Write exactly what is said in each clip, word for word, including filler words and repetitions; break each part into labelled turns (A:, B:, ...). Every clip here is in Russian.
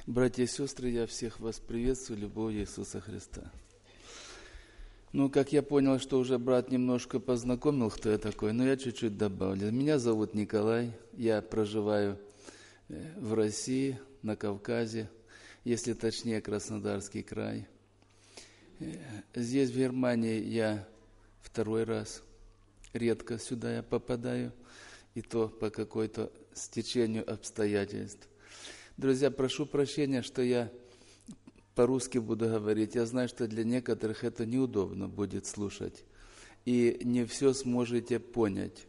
A: Братья и сестры, я всех вас приветствую любовью Иисуса Христа. Ну, как я понял, что уже брат немножко познакомил, кто я такой, но я чуть-чуть добавлю. Меня зовут Николай, я проживаю в России, на Кавказе, если точнее, Краснодарский край. Здесь, в Германии, я второй раз, редко сюда я попадаю, и то по какой-то стечению обстоятельств. Друзья, прошу прощения, что я по-русски буду говорить. Я знаю, что для некоторых это неудобно будет слушать. И не все сможете понять.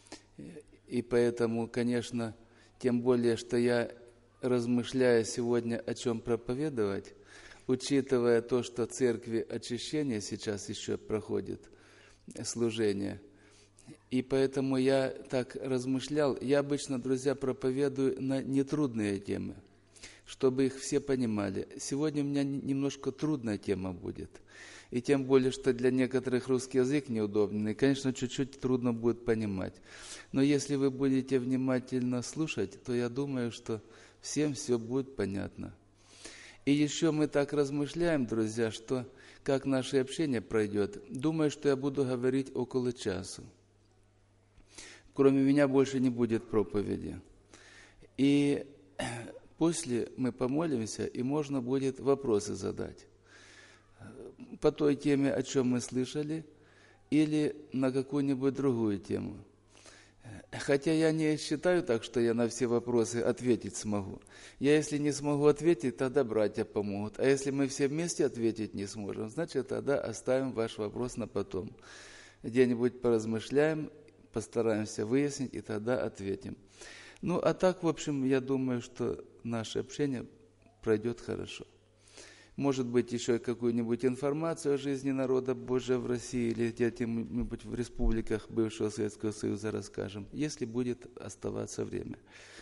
A: И поэтому, конечно, тем более, что я размышляю сегодня, о чем проповедовать, учитывая то, что в церкви очищение сейчас еще проходит, служение. И поэтому я так размышлял. Я обычно, друзья, проповедую на нетрудные темы, чтобы их все понимали. Сегодня у меня немножко трудная тема будет. И тем более, что для некоторых русский язык неудобный. И, конечно, чуть-чуть трудно будет понимать. Но если вы будете внимательно слушать, то я думаю, что всем все будет понятно. И еще мы так размышляем, друзья, что как наше общение пройдет. Думаю, что я буду говорить около часа. Кроме меня больше не будет проповеди. И после мы помолимся, и можно будет вопросы задать. По той теме, о чем мы слышали, или на какую-нибудь другую тему. Хотя я не считаю так, что я на все вопросы ответить смогу. Я, если не смогу ответить, тогда братья помогут. А если мы все вместе ответить не сможем, значит, тогда оставим ваш вопрос на потом. Где-нибудь поразмышляем, постараемся выяснить, и тогда ответим. Ну, а так, в общем, я думаю, что наше общение пройдет хорошо. Может быть, еще какую-нибудь информацию о жизни народа Божия в России или где-нибудь в республиках бывшего Советского Союза расскажем, если будет оставаться время.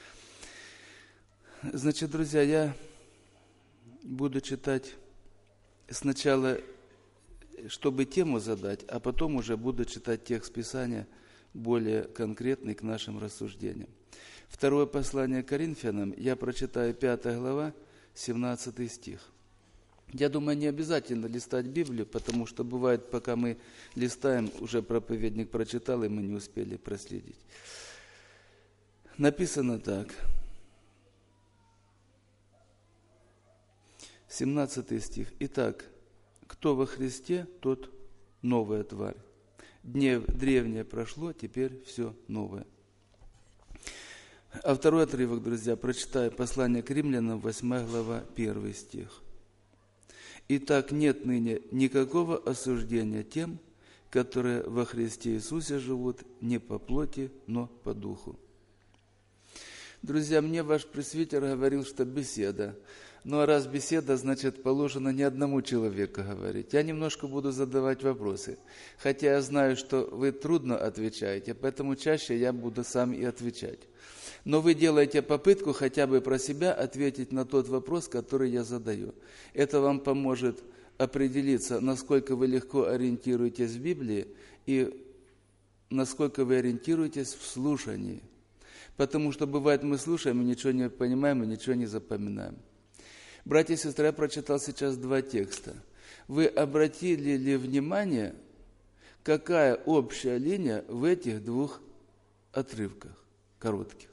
A: Значит, друзья, я буду читать сначала, чтобы тему задать, а потом уже буду читать текст Писания, более конкретный к нашим рассуждениям. Второе послание к Коринфянам, я прочитаю пятая глава, семнадцатый стих. Я думаю, не обязательно листать Библию, потому что бывает, пока мы листаем, уже проповедник прочитал, и мы не успели проследить. Написано так. семнадцатый стих. Итак, кто во Христе, тот новая тварь. Днев древнее прошло, теперь все новое. А второй отрывок, друзья, прочитаю послание к римлянам, восьмая глава, первый стих. Итак, нет ныне никакого осуждения тем, которые во Христе Иисусе живут не по плоти, но по духу. Друзья, мне ваш пресвитер говорил, что беседа. Ну а раз беседа, значит, положено не одному человеку говорить. Я немножко буду задавать вопросы. Хотя я знаю, что вы трудно отвечаете, поэтому чаще я буду сам и отвечать. Но вы делаете попытку хотя бы про себя ответить на тот вопрос, который я задаю. Это вам поможет определиться, насколько вы легко ориентируетесь в Библии и насколько вы ориентируетесь в слушании. Потому что бывает, мы слушаем и ничего не понимаем, и ничего не запоминаем. Братья и сестры, я прочитал сейчас два текста. Вы обратили ли внимание, какая общая линия в этих двух отрывках коротких?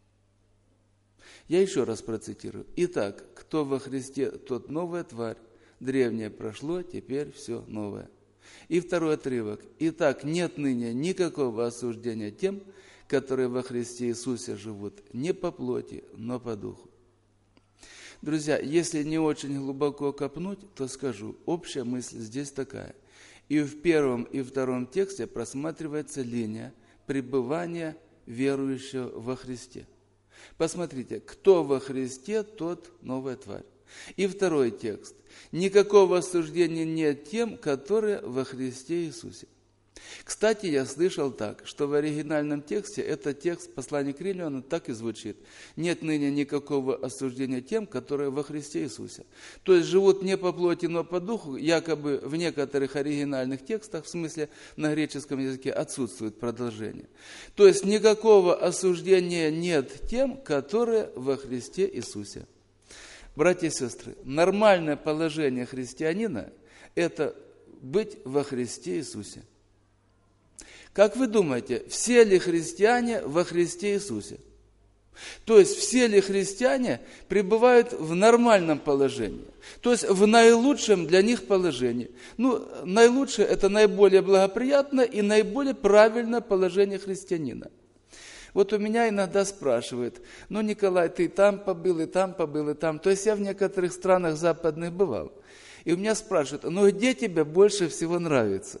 A: Я еще раз процитирую. Итак, кто во Христе, тот новая тварь. Древнее прошло, теперь все новое. И второй отрывок. Итак, нет ныне никакого осуждения тем, которые во Христе Иисусе живут не по плоти, но по духу. Друзья, если не очень глубоко копнуть, то скажу, общая мысль здесь такая. И в первом и втором тексте просматривается линия пребывания верующего во Христе. Посмотрите, кто во Христе, тот новая тварь. И второй текст. Никакого осуждения нет тем, которые во Христе Иисусе. Кстати, я слышал так, что в оригинальном тексте этот текст послания к римлянам так и звучит. Нет ныне никакого осуждения тем, которые во Христе Иисусе. То есть живут не по плоти, но по духу, якобы в некоторых оригинальных текстах, в смысле на греческом языке отсутствует продолжение. То есть никакого осуждения нет тем, которые во Христе Иисусе. Братья и сестры, нормальное положение христианина – это быть во Христе Иисусе. Как вы думаете, все ли христиане во Христе Иисусе? То есть, все ли христиане пребывают в нормальном положении? То есть, в наилучшем для них положении. Ну, наилучшее – это наиболее благоприятное и наиболее правильное положение христианина. Вот у меня иногда спрашивают: ну, Николай, ты там побыл, и там побыл, и там. То есть, я в некоторых странах западных бывал. И у меня спрашивают: ну, где тебе больше всего нравится?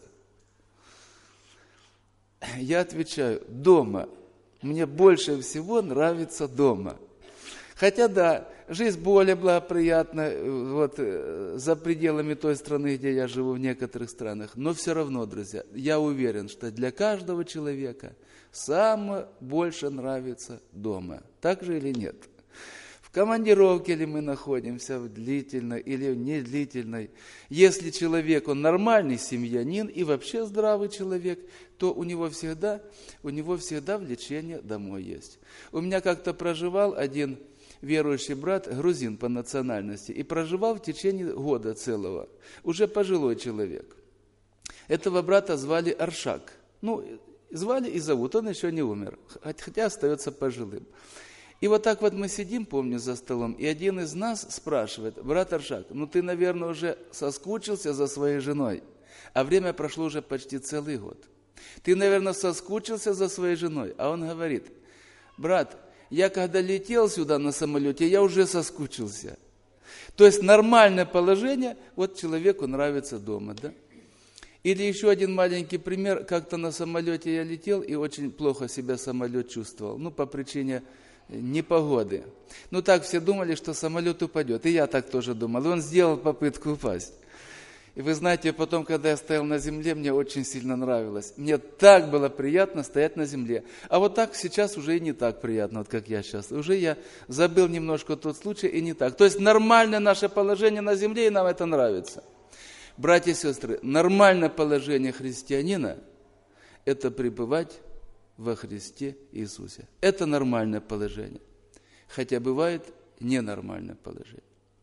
A: Я отвечаю: дома. Мне больше всего нравится дома. Хотя да, жизнь более благоприятна вот, за пределами той страны, где я живу, в некоторых странах. Но все равно, друзья, я уверен, что для каждого человека самое больше нравится дома. Так же или нет? В командировке ли мы находимся, в длительной или в недлительной. Если человек, он нормальный семьянин и вообще здравый человек, то у него всегда, у него всегда влечение домой есть. У меня как-то проживал один верующий брат, грузин по национальности, и проживал в течение года целого, уже пожилой человек. Этого брата звали Аршак. Ну, звали и зовут, он еще не умер, хотя остается пожилым. И вот так вот мы сидим, помню, за столом, и один из нас спрашивает: брат Аршак, ну ты, наверное, уже соскучился за своей женой, а время прошло уже почти целый год. Ты, наверное, соскучился за своей женой. А он говорит: брат, я когда летел сюда на самолете, я уже соскучился. То есть нормальное положение, вот человеку нравится дома, да? Или еще один маленький пример. Как-то на самолете я летел и очень плохо себя самолет чувствовал. Ну, по причине непогоды. Ну, так все думали, что самолет упадет. И я так тоже думал. И он сделал попытку упасть. И вы знаете, потом, когда я стоял на земле, мне очень сильно нравилось. Мне так было приятно стоять на земле. А вот так сейчас уже и не так приятно, вот как я сейчас. Уже я забыл немножко тот случай, и не так. То есть нормальное наше положение на земле, и нам это нравится. Братья и сестры, нормальное положение христианина – это пребывать во Христе Иисусе. Это нормальное положение. Хотя бывает ненормальное положение.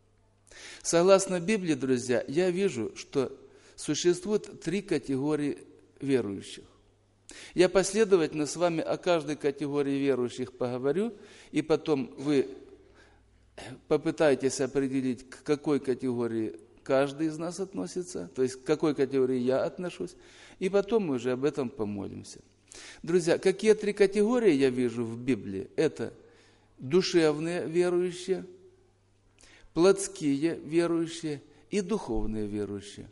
A: Согласно Библии, друзья, я вижу, что существует три категории верующих. Я последовательно с вами о каждой категории верующих поговорю, и потом вы попытаетесь определить, к какой категории каждый из нас относится, то есть к какой категории я отношусь, и потом мы уже об этом помолимся. Друзья, какие три категории я вижу в Библии? Это душевные верующие, плотские верующие и духовные верующие.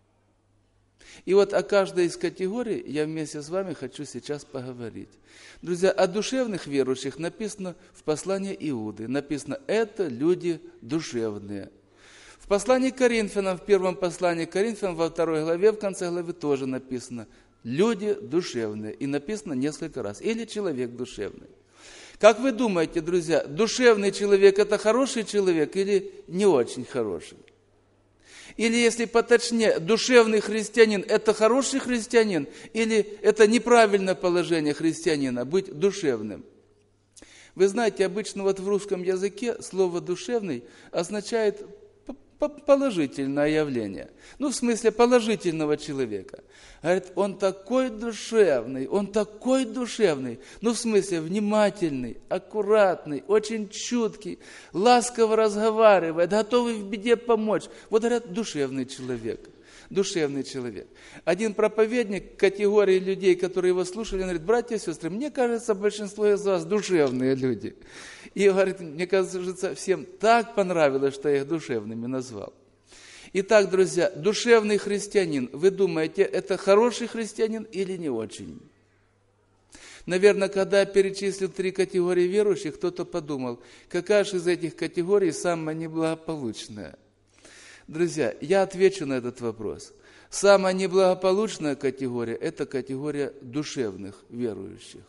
A: И вот о каждой из категорий я вместе с вами хочу сейчас поговорить. Друзья, о душевных верующих написано в послании Иуды. Написано: это люди душевные. В послании к Коринфянам, в первом послании к Коринфянам, во второй главе, в конце главы тоже написано: люди душевные. И написано несколько раз. Или человек душевный. Как вы думаете, друзья, душевный человек – это хороший человек или не очень хороший? Или, если поточнее, душевный христианин – это хороший христианин или это неправильное положение христианина – быть душевным? Вы знаете, обычно вот в русском языке слово «душевный» означает положительное явление. Ну, в смысле положительного человека. Говорит, он такой душевный, он такой душевный. Ну, в смысле внимательный, аккуратный, очень чуткий, ласково разговаривает, готовый в беде помочь. Вот, говорят, душевный человек. Душевный человек. Один проповедник категории людей, которые его слушали, он говорит: братья и сестры, мне кажется, большинство из вас душевные люди. И говорит, мне кажется, всем так понравилось, что я их душевными назвал. Итак, друзья, душевный христианин, вы думаете, это хороший христианин или не очень? Наверное, когда я перечислил три категории верующих, кто-то подумал, какая же из этих категорий самая неблагополучная? Друзья, я отвечу на этот вопрос. Самая неблагополучная категория – это категория душевных верующих.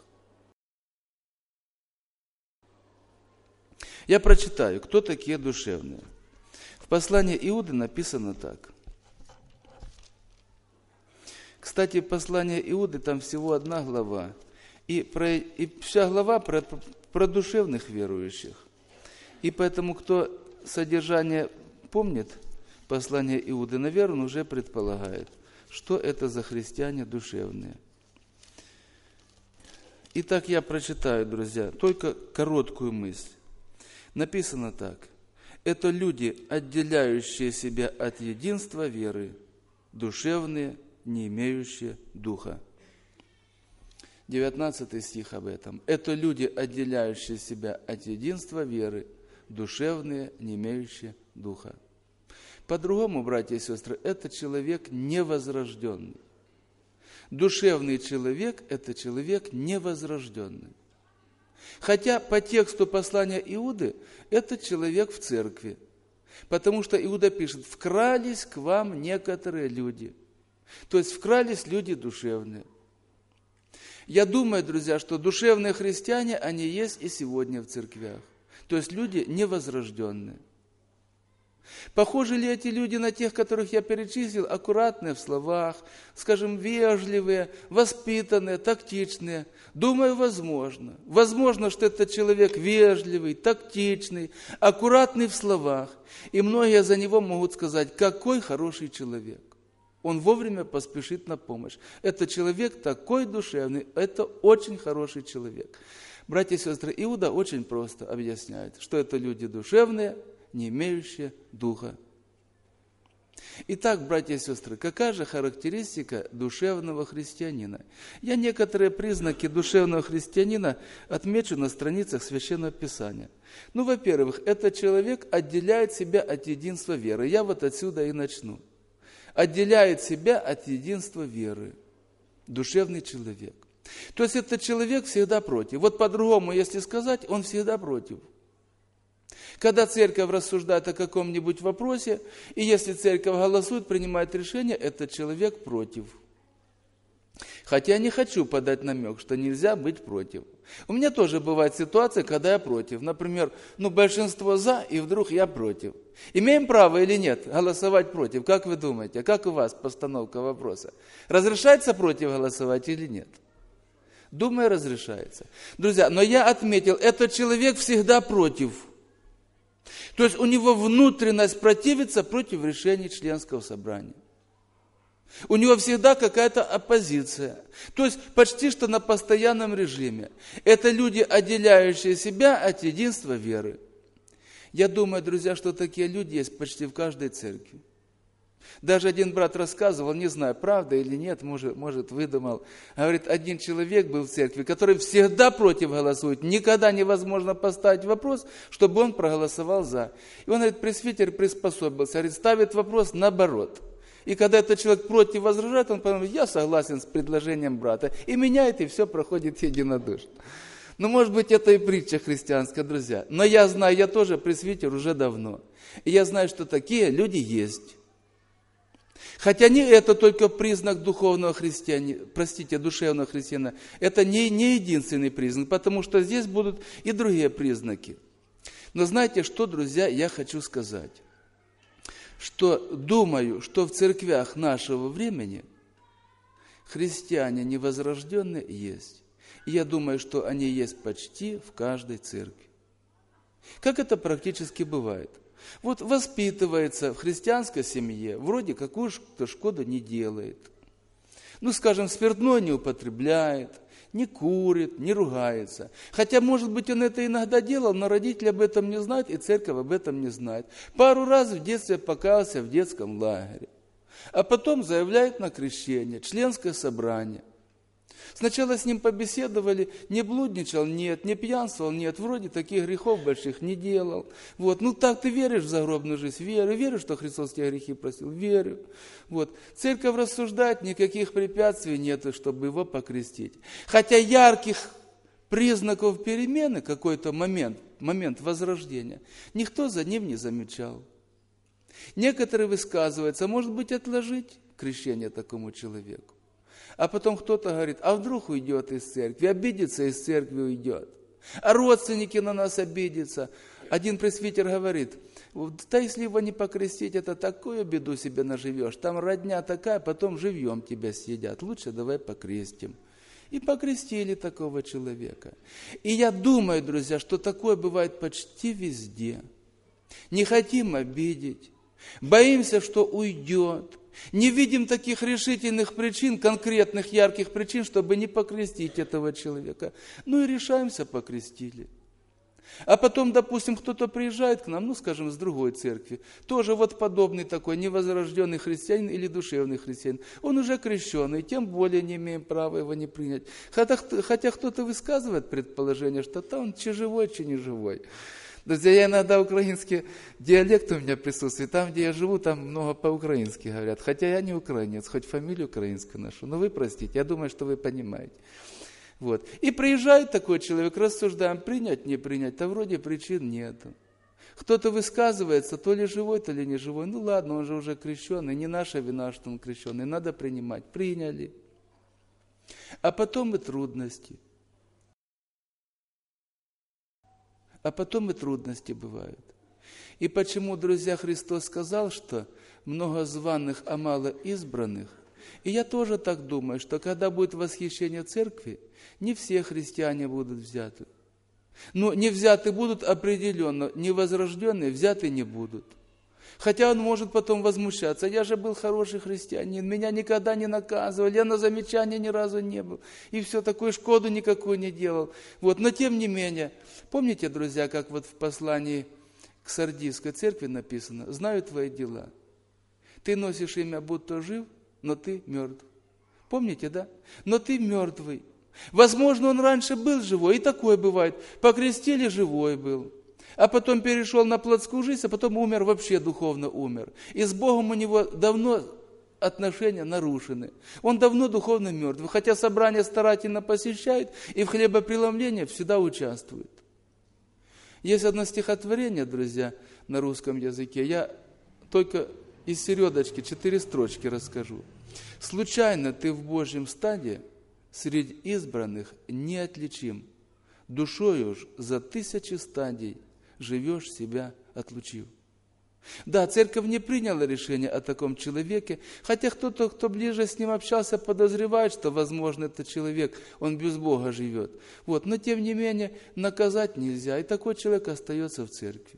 A: Я прочитаю, кто такие душевные. В послании Иуды написано так. Кстати, послание Иуды, там всего одна глава. И, про, и вся глава про, про душевных верующих. И поэтому, кто содержание помнит послание Иуды, наверное, он уже предполагает, что это за христиане душевные. Итак, я прочитаю, друзья, только короткую мысль. Написано так. Это люди, отделяющие себя от единства веры, душевные, не имеющие духа. девятнадцатый стих об этом. Это люди, отделяющие себя от единства веры, душевные, не имеющие духа. По-другому, братья и сестры, это человек невозрожденный. Душевный человек – это человек невозрожденный. Хотя по тексту послания Иуды это человек в церкви. Потому что Иуда пишет: «Вкрались к вам некоторые люди». То есть вкрались люди душевные. Я думаю, друзья, что душевные христиане, они есть и сегодня в церквях. То есть люди невозрожденные. Похожи ли эти люди на тех, которых я перечислил, аккуратные в словах, скажем, вежливые, воспитанные, тактичные? Думаю, возможно. Возможно, что этот человек вежливый, тактичный, аккуратный в словах. И многие за него могут сказать: какой хороший человек. Он вовремя поспешит на помощь. Это человек такой душевный, это очень хороший человек. Братья и сестры, Иуда очень просто объясняет, что это люди душевные, не имеющие духа. Итак, братья и сестры, какая же характеристика душевного христианина? Я некоторые признаки душевного христианина отмечу на страницах Священного Писания. Ну, во-первых, этот человек отделяет себя от единства веры. Я вот отсюда и начну. Отделяет себя от единства веры. Душевный человек. То есть этот человек всегда против. Вот по-другому, если сказать, он всегда против. Когда церковь рассуждает о каком-нибудь вопросе, и если церковь голосует, принимает решение, этот человек против. Хотя я не хочу подать намек, что нельзя быть против. У меня тоже бывает ситуация, когда я против. Например, ну большинство за, и вдруг я против. Имеем право или нет голосовать против? Как вы думаете? Как у вас постановка вопроса? Разрешается против голосовать или нет? Думаю, разрешается. Друзья, но я отметил, этот человек всегда против. То есть у него внутренность противится против решений членского собрания. У него всегда какая-то оппозиция. То есть почти что на постоянном режиме. Это люди, отделяющие себя от единства веры. Я думаю, друзья, что такие люди есть почти в каждой церкви. Даже один брат рассказывал, не знаю, правда или нет, может, может выдумал. Говорит, один человек был в церкви, который всегда против голосует. Никогда невозможно поставить вопрос, чтобы он проголосовал за. И он, говорит, пресвитер приспособился, говорит, ставит вопрос наоборот. И когда этот человек против возражает, он говорит, я согласен с предложением брата. И меняет, и все проходит единодушно. Ну, может быть, это и притча христианская, друзья. Но я знаю, я тоже пресвитер уже давно. И я знаю, что такие люди есть. Хотя не это только признак духовного христианина, простите, душевного христианина. Это не, не единственный признак, потому что здесь будут и другие признаки. Но знаете что, друзья, я хочу сказать? Что думаю, что в церквях нашего времени христиане невозрожденные есть. И я думаю, что они есть почти в каждой церкви. Как это практически бывает? Вот воспитывается в христианской семье, вроде какую-то шкоду не делает. Ну, скажем, спиртное не употребляет, не курит, не ругается. Хотя, может быть, он это иногда делал, но родители об этом не знают, и церковь об этом не знает. Пару раз в детстве покаялся в детском лагере. А потом заявляет на крещение, членское собрание. Сначала с ним побеседовали, не блудничал, нет, не пьянствовал, нет, вроде таких грехов больших не делал. Вот, ну так ты веришь в загробную жизнь? Верю. Верю, что Христос тебе грехи простил? Верю. Вот, церковь рассуждает, никаких препятствий нет, чтобы его покрестить. Хотя ярких признаков перемены, какой-то момент, момент возрождения, никто за ним не замечал. Некоторые высказываются, может быть, отложить крещение такому человеку. А потом кто-то говорит, а вдруг уйдет из церкви, обидится, из церкви уйдет. А родственники на нас обидятся. Один пресвитер говорит, да если его не покрестить, это такую беду себе наживешь. Там родня такая, потом живьем тебя съедят. Лучше давай покрестим. И покрестили такого человека. И я думаю, друзья, что такое бывает почти везде. Не хотим обидеть. Боимся, что уйдет. Не видим таких решительных причин, конкретных, ярких причин, чтобы не покрестить этого человека. Ну и решаемся, покрестили. А потом, допустим, кто-то приезжает к нам, ну, скажем, с другой церкви, тоже вот подобный такой невозрожденный христианин или душевный христианин. Он уже крещеный, тем более не имеем права его не принять. Хотя, хотя кто-то высказывает предположение, что там он че живой, че не живой. Друзья, я иногда украинский диалект у меня присутствует. Там, где я живу, там много по-украински говорят. Хотя я не украинец, хоть фамилию украинскую ношу. Но вы простите, я думаю, что вы понимаете. Вот. И приезжает такой человек, рассуждаем, принять, не принять, то вроде причин нету. Кто-то высказывается, то ли живой, то ли не живой. Ну ладно, он же уже крещеный, не наша вина, что он крещеный, надо принимать. Приняли. А потом и трудности. А потом и трудности бывают. И почему, друзья, Христос сказал, что много званых, а мало избранных? И я тоже так думаю, что когда будет восхищение церкви, не все христиане будут взяты. Но не взяты будут определенно, невозрожденные взяты не будут. Хотя он может потом возмущаться. Я же был хороший христианин, меня никогда не наказывали, я на замечание ни разу не был. И все, такую шкоду никакую не делал. Вот. Но тем не менее, помните, друзья, как вот в послании к Сардийской церкви написано: «Знаю твои дела. Ты носишь имя, будто жив, но ты мертв». Помните, да? Но ты мертвый. Возможно, он раньше был живой, и такое бывает. Покрестили, живой был. А потом перешел на плотскую жизнь, а потом умер, вообще духовно умер. И с Богом у него давно отношения нарушены. Он давно духовно мертв, хотя собрание старательно посещает и в хлебопреломлении всегда участвует. Есть одно стихотворение, друзья, на русском языке. Я только из середочки четыре строчки расскажу. «Случайно ты в Божьем стаде среди избранных неотличим. Душою ж за тысячи стадий живешь, себя отлучив». Да, церковь не приняла решение о таком человеке, хотя кто-то, кто ближе с ним общался, подозревает, что, возможно, этот человек, он без Бога живет. Вот. Но, тем не менее, наказать нельзя, и такой человек остается в церкви.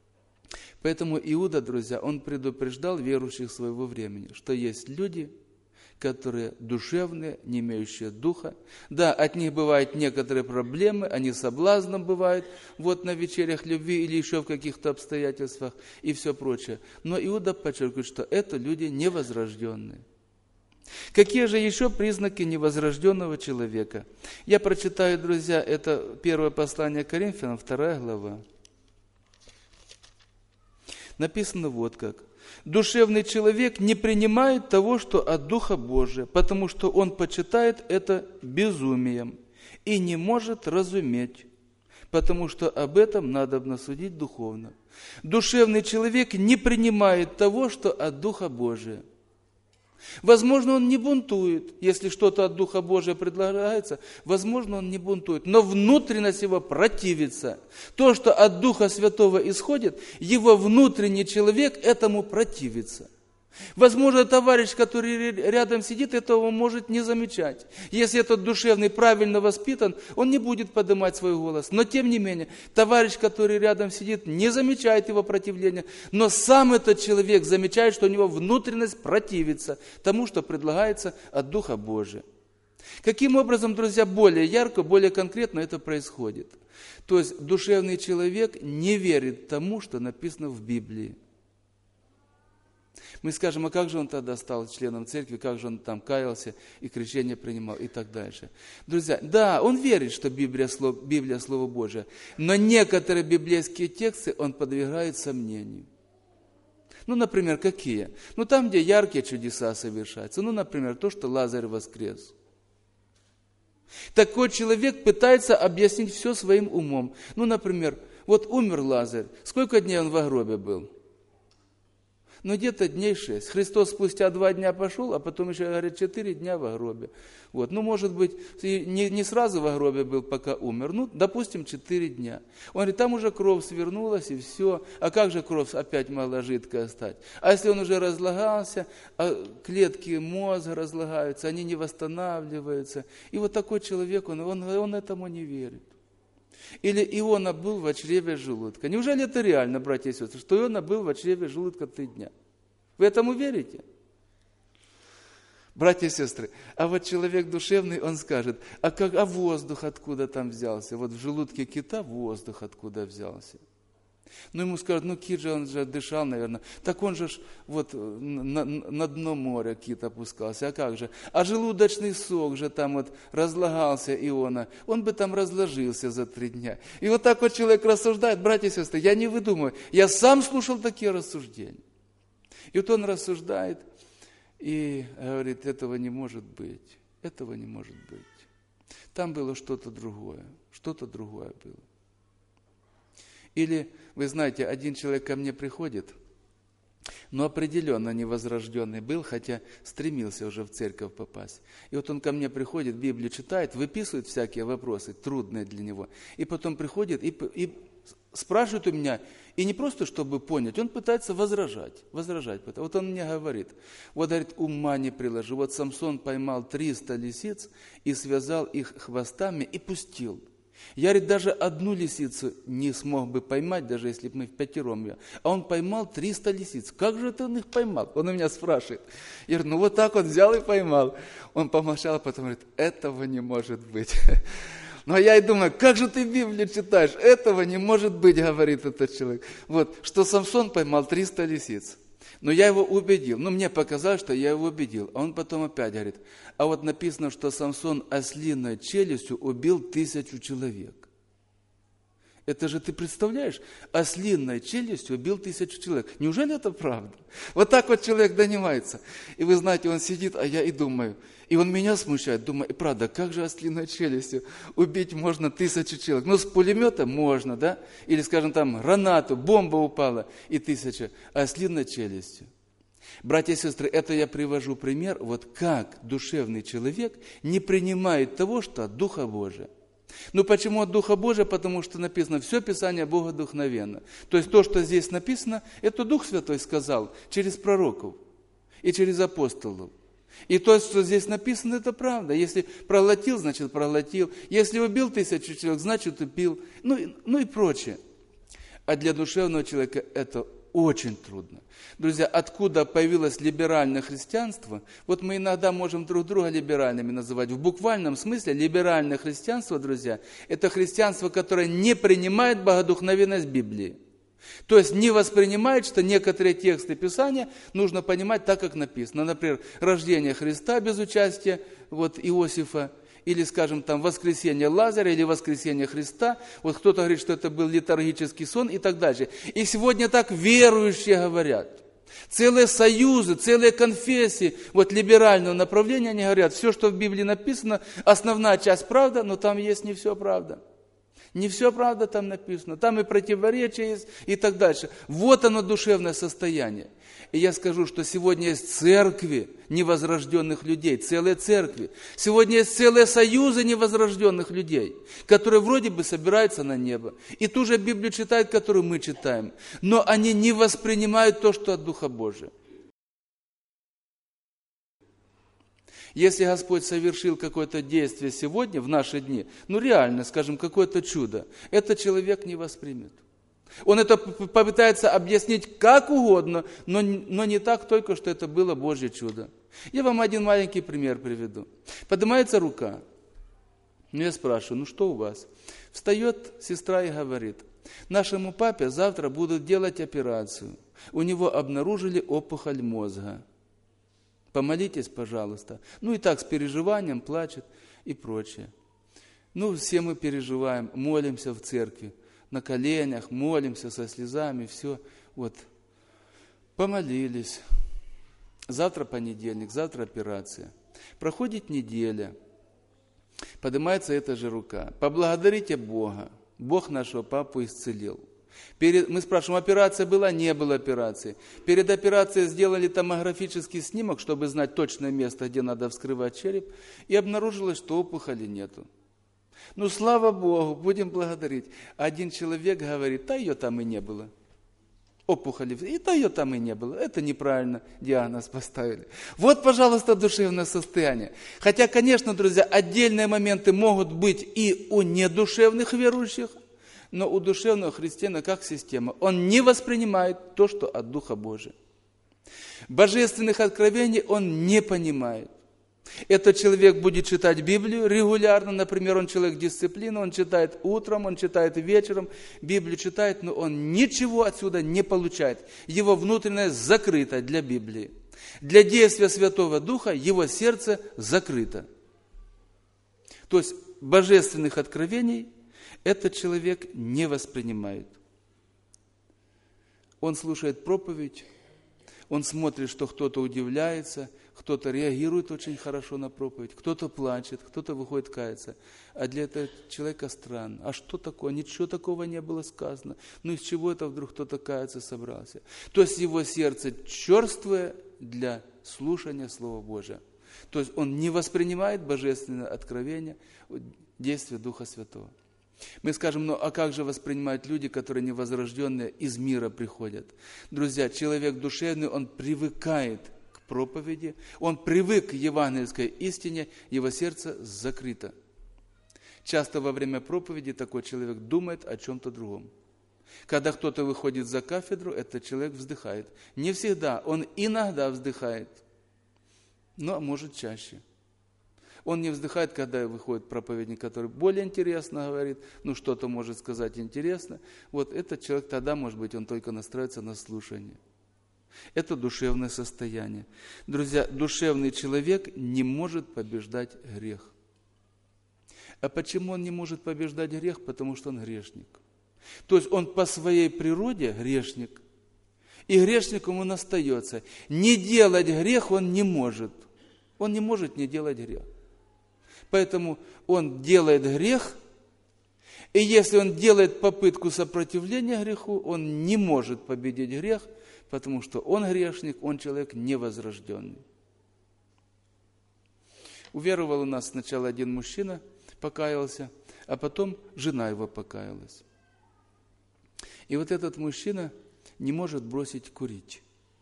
A: Поэтому Иуда, друзья, он предупреждал верующих своего времени, что есть люди, которые душевные, не имеющие духа. Да, от них бывают некоторые проблемы, они соблазном бывают, вот на вечерях любви или еще в каких-то обстоятельствах и все прочее. Но Иуда подчеркивает, что это люди невозрожденные. Какие же еще признаки невозрожденного человека? Я прочитаю, друзья, это первое послание к Коринфянам, вторая глава. Написано вот как. Душевный человек не принимает того, что от Духа Божия, потому что он почитает это безумием и не может разуметь, потому что об этом надобно судить духовно. Душевный человек не принимает того, что от Духа Божия. Возможно, он не бунтует, если что-то от Духа Божия предлагается, возможно, он не бунтует, но внутренность его противится. То, что от Духа Святого исходит, его внутренний человек этому противится. Возможно, товарищ, который рядом сидит, этого может не замечать. Если этот душевный правильно воспитан, он не будет поднимать свой голос. Но тем не менее, товарищ, который рядом сидит, не замечает его противления. Но сам этот человек замечает, что у него внутренность противится тому, что предлагается от Духа Божия. Каким образом, друзья, более ярко, более конкретно это происходит? То есть душевный человек не верит тому, что написано в Библии. Мы скажем, а как же он тогда стал членом церкви, как же он там каялся и крещение принимал и так дальше. Друзья, да, он верит, что Библия Слово, Библия Слово Божие, но некоторые библейские тексты он подвергает сомнению. Ну, например, какие? Ну, там, где яркие чудеса совершаются. Ну, например, то, что Лазарь воскрес. Такой человек пытается объяснить все своим умом. Ну, например, вот умер Лазарь. Сколько дней он в гробе был? Ну, где-то дней шесть. Христос спустя два дня пошел, а потом еще, говорит, четыре дня в гробе. Вот. Ну, может быть, не, не сразу в гробе был, пока умер. Ну, допустим, четыре дня. Он говорит, там уже кровь свернулась, и все. А как же кровь опять могла жидкая стать? А если он уже разлагался, а клетки мозга разлагаются, они не восстанавливаются. И вот такой человек, он, он, он этому не верит. Или Иона был в чреве желудка. Неужели это реально, братья и сестры, что Иона был в чреве желудка три дня? Вы этому верите? Братья и сестры, а вот человек душевный, он скажет, а, как, а воздух откуда там взялся? Вот в желудке кита воздух откуда взялся? Ну, ему скажут, ну, кит же, он же дышал, наверное. Так он же ж, вот на, на дно моря кит опускался. А как же? А желудочный сок же там вот разлагался Иона. Он бы там разложился за три дня. И вот так вот человек рассуждает, братья и сестры, я не выдумываю. Я сам слушал такие рассуждения. И вот он рассуждает и говорит, этого не может быть. Этого не может быть. Там было что-то другое. Что-то другое было. Или, вы знаете, один человек ко мне приходит, но определенно невозрожденный был, хотя стремился уже в церковь попасть. И вот он ко мне приходит, Библию читает, выписывает всякие вопросы, трудные для него. И потом приходит и, и спрашивает у меня, и не просто чтобы понять, он пытается возражать, возражать. Вот он мне говорит, вот, говорит, ума не приложу, вот Самсон поймал триста лисиц и связал их хвостами и пустил. Я, говорит, даже одну лисицу не смог бы поймать, даже если бы мы в пятером. А он поймал триста лисиц. Как же ты он их поймал? Он у меня спрашивает. Я говорю, ну вот так вот взял и поймал. Он помолчал, потом говорит, этого не может быть. Ну, а я и думаю, как же ты Библию читаешь? Этого не может быть, говорит этот человек. Вот, что Самсон поймал триста лисиц. Но я его убедил. Ну, мне показалось, что я его убедил. А он потом опять говорит, а вот написано, что Самсон ослиной челюстью убил тысячу человек. Это же ты представляешь? Ослиной челюстью убил тысячу человек. Неужели это правда? Вот так вот человек донимается. И вы знаете, он сидит, а я и думаю. И он меня смущает. Думаю, и правда, как же ослиной челюстью убить можно тысячу человек? Ну, с пулемета можно, да? Или, скажем, там, гранату, бомба упала, и тысяча. А ослиной челюстью. Братья и сестры, это я привожу пример, вот как душевный человек не принимает того, что от Духа Божия. Ну, почему от Духа Божия? Потому что написано, все Писание Богодухновенно. То есть, то, что здесь написано, это Дух Святой сказал через пророков и через апостолов. И то, что здесь написано, это правда. Если проглотил, значит проглотил. Если убил тысячу человек, значит убил. Ну, ну и прочее. А для душевного человека это очень трудно. Друзья, откуда появилось либеральное христианство? Вот мы иногда можем друг друга либеральными называть. В буквальном смысле либеральное христианство, друзья, это христианство, которое не принимает богодухновенность Библии. То есть не воспринимает, что некоторые тексты Писания нужно понимать так, как написано. Например, рождение Христа без участия вот, Иосифа, или, скажем, там, воскресение Лазаря, или воскресение Христа. Вот кто-то говорит, что это был литургический сон и так дальше. И сегодня так верующие говорят. Целые союзы, целые конфессии, вот либерального направления, они говорят, все, что в Библии написано, основная часть правда, но там есть не все правда. Не все правда там написано, там и противоречия есть и так дальше. Вот оно душевное состояние. И я скажу, что сегодня есть церкви невозрожденных людей, целые церкви. Сегодня есть целые союзы невозрожденных людей, которые вроде бы собираются на небо. И ту же Библию читают, которую мы читаем. Но они не воспринимают то, что от Духа Божия. Если Господь совершил какое-то действие сегодня, в наши дни, ну реально, скажем, какое-то чудо, этот человек не воспримет. Он это попытается объяснить как угодно, но, но не так только, что это было Божье чудо. Я вам один маленький пример приведу. Поднимается рука. Ну, я спрашиваю, ну что у вас? Встает сестра и говорит, нашему папе завтра будут делать операцию. У него обнаружили опухоль мозга. Помолитесь, пожалуйста. Ну и так с переживанием плачет и прочее. Ну, все мы переживаем, молимся в церкви, на коленях, молимся со слезами, все. Вот. Помолились. Завтра понедельник, завтра операция. Проходит неделя. Поднимается эта же рука. Поблагодарите Бога. Бог нашего папу исцелил. Перед, мы спрашиваем, операция была? Не было операции. Перед операцией сделали томографический снимок, чтобы знать точное место, где надо вскрывать череп, и обнаружилось, что опухоли нету. Ну, слава Богу, будем благодарить. Один человек говорит, да ее там и не было. опухоли. И то ее там и не было. Это неправильно диагноз поставили. Вот, пожалуйста, душевное состояние. Хотя, конечно, друзья, отдельные моменты могут быть и у недушевных верующих, но у душевного христианина как система. Он не воспринимает то, что от Духа Божия. Божественных откровений он не понимает. Этот человек будет читать Библию регулярно, например, он человек дисциплины, он читает утром, он читает вечером, Библию читает, но он ничего отсюда не получает. Его внутреннее закрыто для Библии. Для действия Святого Духа его сердце закрыто. То есть божественных откровений этот человек не воспринимает. Он слушает проповедь, он смотрит, что кто-то удивляется, кто-то реагирует очень хорошо на проповедь, кто-то плачет, кто-то выходит каяться. А для этого человека странно. А что такое? Ничего такого не было сказано. Ну из чего это вдруг кто-то каяться собрался? То есть его сердце черствое для слушания Слова Божия. То есть он не воспринимает божественное откровение, действие Духа Святого. Мы скажем, ну а как же воспринимают люди, которые невозрожденные, из мира приходят? Друзья, человек душевный, он привыкает к проповеди, он привык к евангельской истине, его сердце закрыто. Часто во время проповеди такой человек думает о чем-то другом. Когда кто-то выходит за кафедру, этот человек вздыхает. Не всегда, он иногда вздыхает, но может чаще. Он не вздыхает, когда выходит проповедник, который более интересно говорит, ну что-то может сказать интересно. Вот этот человек тогда, может быть, он только настроится на слушание. Это душевное состояние. Друзья, душевный человек не может побеждать грех. А почему он не может побеждать грех? Потому что он грешник. То есть он по своей природе грешник. И грешником он остается. Не делать грех он не может. Он не может не делать грех. Поэтому он делает грех, и если он делает попытку сопротивления греху, он не может победить грех, потому что он грешник, он человек невозрожденный. Уверовал у нас сначала один мужчина, покаялся, а потом жена его покаялась. И вот этот мужчина не может бросить курить.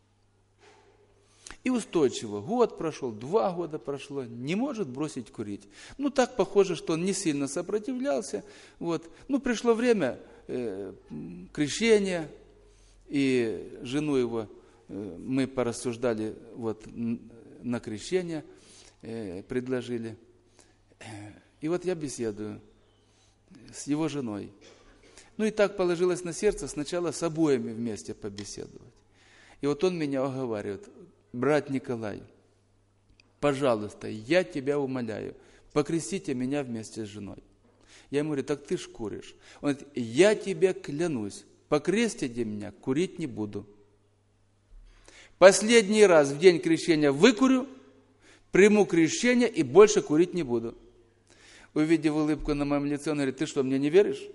A: И устойчиво. Год прошел, два года прошло, не может бросить курить. Ну, так похоже, что он не сильно сопротивлялся. Вот. Ну, пришло время э, крещения, и жену его э, мы порассуждали вот, на крещение, э, предложили. И вот я беседую с его женой. Ну, и так положилось на сердце сначала с обоими вместе побеседовать. И вот он меня уговаривает: брат Николай, пожалуйста, я тебя умоляю, покрестите меня вместе с женой. Я ему говорю: так ты ж куришь. Он говорит: я тебе клянусь, покрестите меня, курить не буду. Последний раз в день крещения выкурю, приму крещение и больше курить не буду. Увидев улыбку на моем лице, он говорит: ты что, мне не веришь?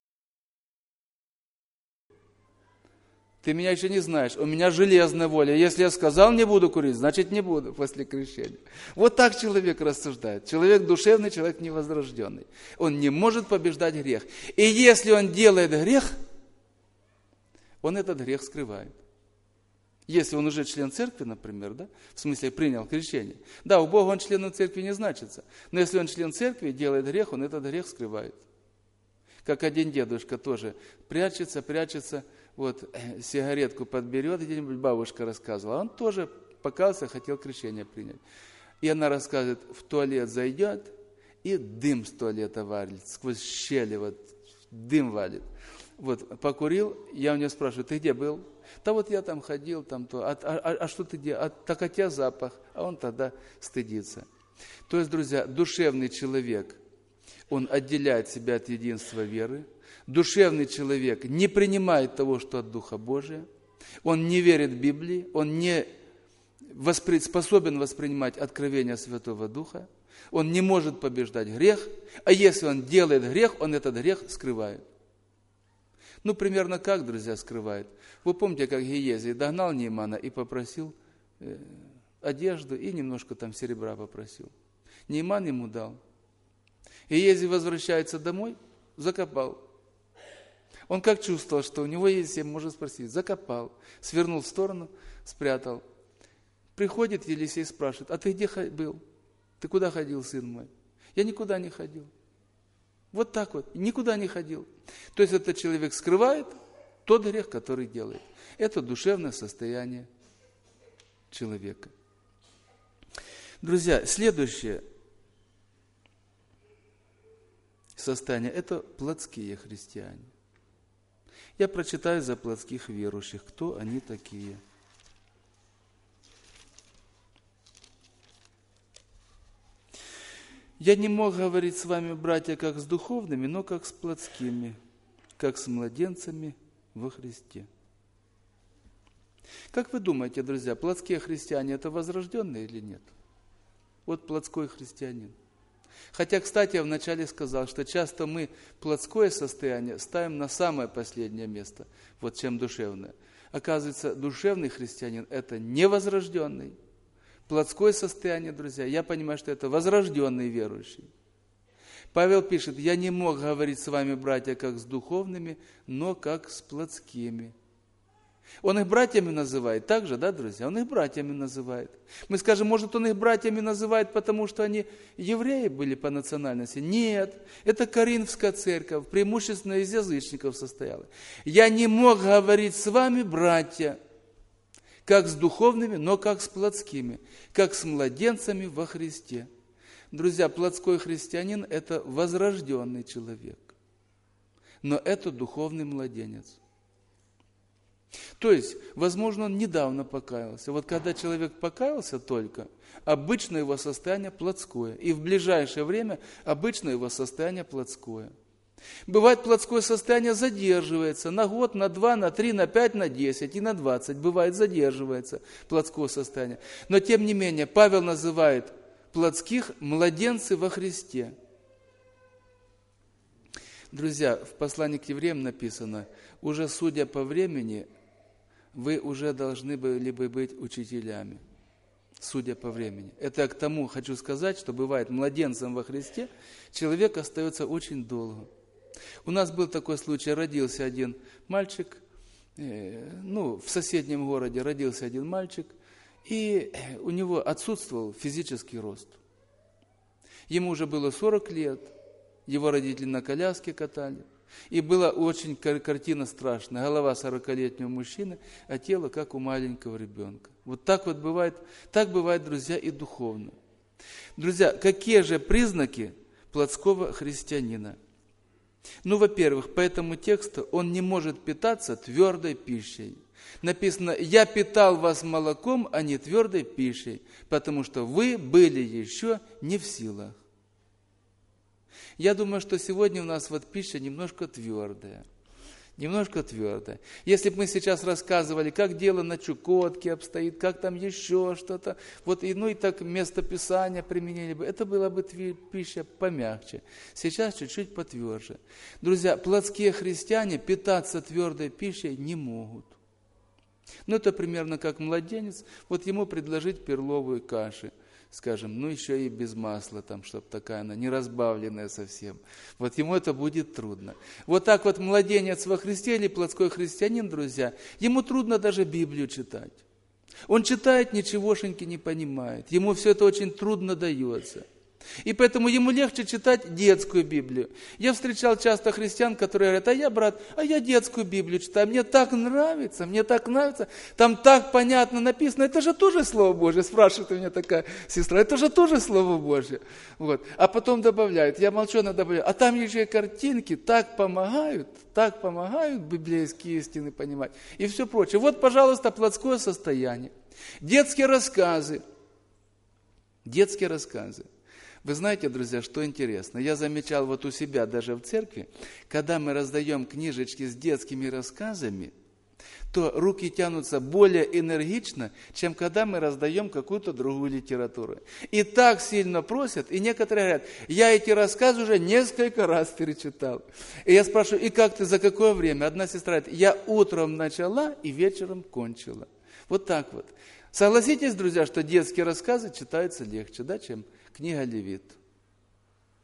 A: Ты меня еще не знаешь, у меня железная воля. Если я сказал, не буду курить, значит не буду после крещения. Вот так человек рассуждает. Человек душевный, человек невозрожденный. Он не может побеждать грех. И если он делает грех, он этот грех скрывает. Если он уже член церкви, например, да, в смысле принял крещение. Да, у Бога он членом церкви не значится. Но если он член церкви и делает грех, он этот грех скрывает. Как один дедушка тоже прячется, прячется, вот сигаретку подберет, где-нибудь бабушка рассказывала, он тоже покаялся, хотел крещение принять. И она рассказывает, в туалет зайдет, и дым с туалета валит, сквозь щели вот дым валит. Вот, покурил, я у нее спрашиваю: ты где был? Да вот я там ходил, там то. А, а, а что ты делал? А, так от тебя запах. А он тогда стыдится. То есть, друзья, душевный человек, он отделяет себя от единства веры. Душевный человек не принимает того, что от Духа Божия. Он не верит Библии, он не воспри... способен воспринимать откровения Святого Духа. Он не может побеждать грех. А если он делает грех, он этот грех скрывает. Ну, примерно как, друзья, скрывает? Вы помните, как Гиезий догнал Неймана и попросил э, одежду, и немножко там серебра попросил. Нейман ему дал. Гиезий возвращается домой, закопал. Он как чувствовал, что у него есть семь, может спросить, закопал, свернул в сторону, спрятал. Приходит Елисей, спрашивает, а ты где был? Ты куда ходил, сын мой? Я никуда не ходил. Вот так вот, никуда не ходил. То есть этот человек скрывает тот грех, который делает. Это душевное состояние человека. Друзья, следующее состояние – это плотские христиане. Я прочитаю за плотских верующих, кто они такие. Я не мог говорить с вами, братья, как с духовными, но как с плотскими, как с младенцами во Христе. Как вы думаете, друзья, плотские христиане – это возрожденные или нет? Вот плотской христианин. Хотя, кстати, я вначале сказал, что часто мы плотское состояние ставим на самое последнее место, вот чем душевное. Оказывается, душевный христианин – это невозрожденный. Плотское состояние, друзья, я понимаю, что это возрожденный верующий. Павел пишет, я не мог говорить с вами, братья, как с духовными, но как с плотскими. Он их братьями называет, так же, да, друзья? Он их братьями называет. Мы скажем, может, он их братьями называет, потому что они евреи были по национальности? Нет, это Коринфская церковь, преимущественно из язычников состояла. Я не мог говорить с вами, братья, как с духовными, но как с плотскими, как с младенцами во Христе. Друзья, плотской христианин – это возрожденный человек, но это духовный младенец. То есть, возможно, он недавно покаялся. Вот когда человек покаялся только, обычно его состояние плотское, и в ближайшее время обычно его состояние плотское. Бывает, плотское состояние задерживается на год, на два, на три, на пять, на десять и на двадцать. Бывает, задерживается плотское состояние. Но, тем не менее, Павел называет плотских младенцы во Христе. Друзья, в послании к евреям написано, уже судя по времени, вы уже должны были бы быть учителями. Судя по времени. Это я к тому хочу сказать, что бывает младенцем во Христе, человек остается очень долго. У нас был такой случай, родился один мальчик, э, ну, в соседнем городе родился один мальчик, и у него отсутствовал физический рост. Ему уже было сорок лет, его родители на коляске катали, и была очень картина страшная. Голова сорокалетнего мужчины, а тело как у маленького ребенка. Вот так вот бывает, так бывает, друзья, и духовно. Друзья, какие же признаки плотского христианина? Ну, во-первых, по этому тексту он не может питаться твердой пищей. Написано, я питал вас молоком, а не твердой пищей, потому что вы были еще не в силах. Я думаю, что сегодня у нас вот пища немножко твердая. Немножко твердая. Если бы мы сейчас рассказывали, как дело на Чукотке обстоит, как там еще что-то, вот и, ну и так местописание применили бы, это была бы пища помягче. Сейчас чуть-чуть потверже. Друзья, плотские христиане питаться твердой пищей не могут. Ну это примерно как младенец, вот ему предложить перловую кашу. Скажем, ну еще и без масла, там, чтобы такая она, не разбавленная совсем. Вот ему это будет трудно. Вот так вот младенец во Христе или плотской христианин, друзья, ему трудно даже Библию читать. Он читает, ничегошеньки не понимает. Ему все это очень трудно дается. И поэтому ему легче читать детскую Библию. Я встречал часто христиан, которые говорят, а я, брат, а я детскую Библию читаю, мне так нравится, мне так нравится, там так понятно написано, это же тоже Слово Божье, спрашивает у меня такая сестра, это же тоже Слово Божье. Вот. А потом добавляет, я молчу, она добавляет, а там еще и картинки так помогают, так помогают библейские истины понимать и все прочее. Вот, пожалуйста, плотское состояние. Детские рассказы, детские рассказы. Вы знаете, друзья, что интересно? Я замечал вот у себя даже в церкви, когда мы раздаем книжечки с детскими рассказами, то руки тянутся более энергично, чем когда мы раздаем какую-то другую литературу. И так сильно просят, и некоторые говорят, я эти рассказы уже несколько раз перечитал. И я спрашиваю, и как ты, за какое время? Одна сестра говорит, я утром начала и вечером кончила. Вот так вот. Согласитесь, друзья, что детские рассказы читаются легче, да, чем книга Левит.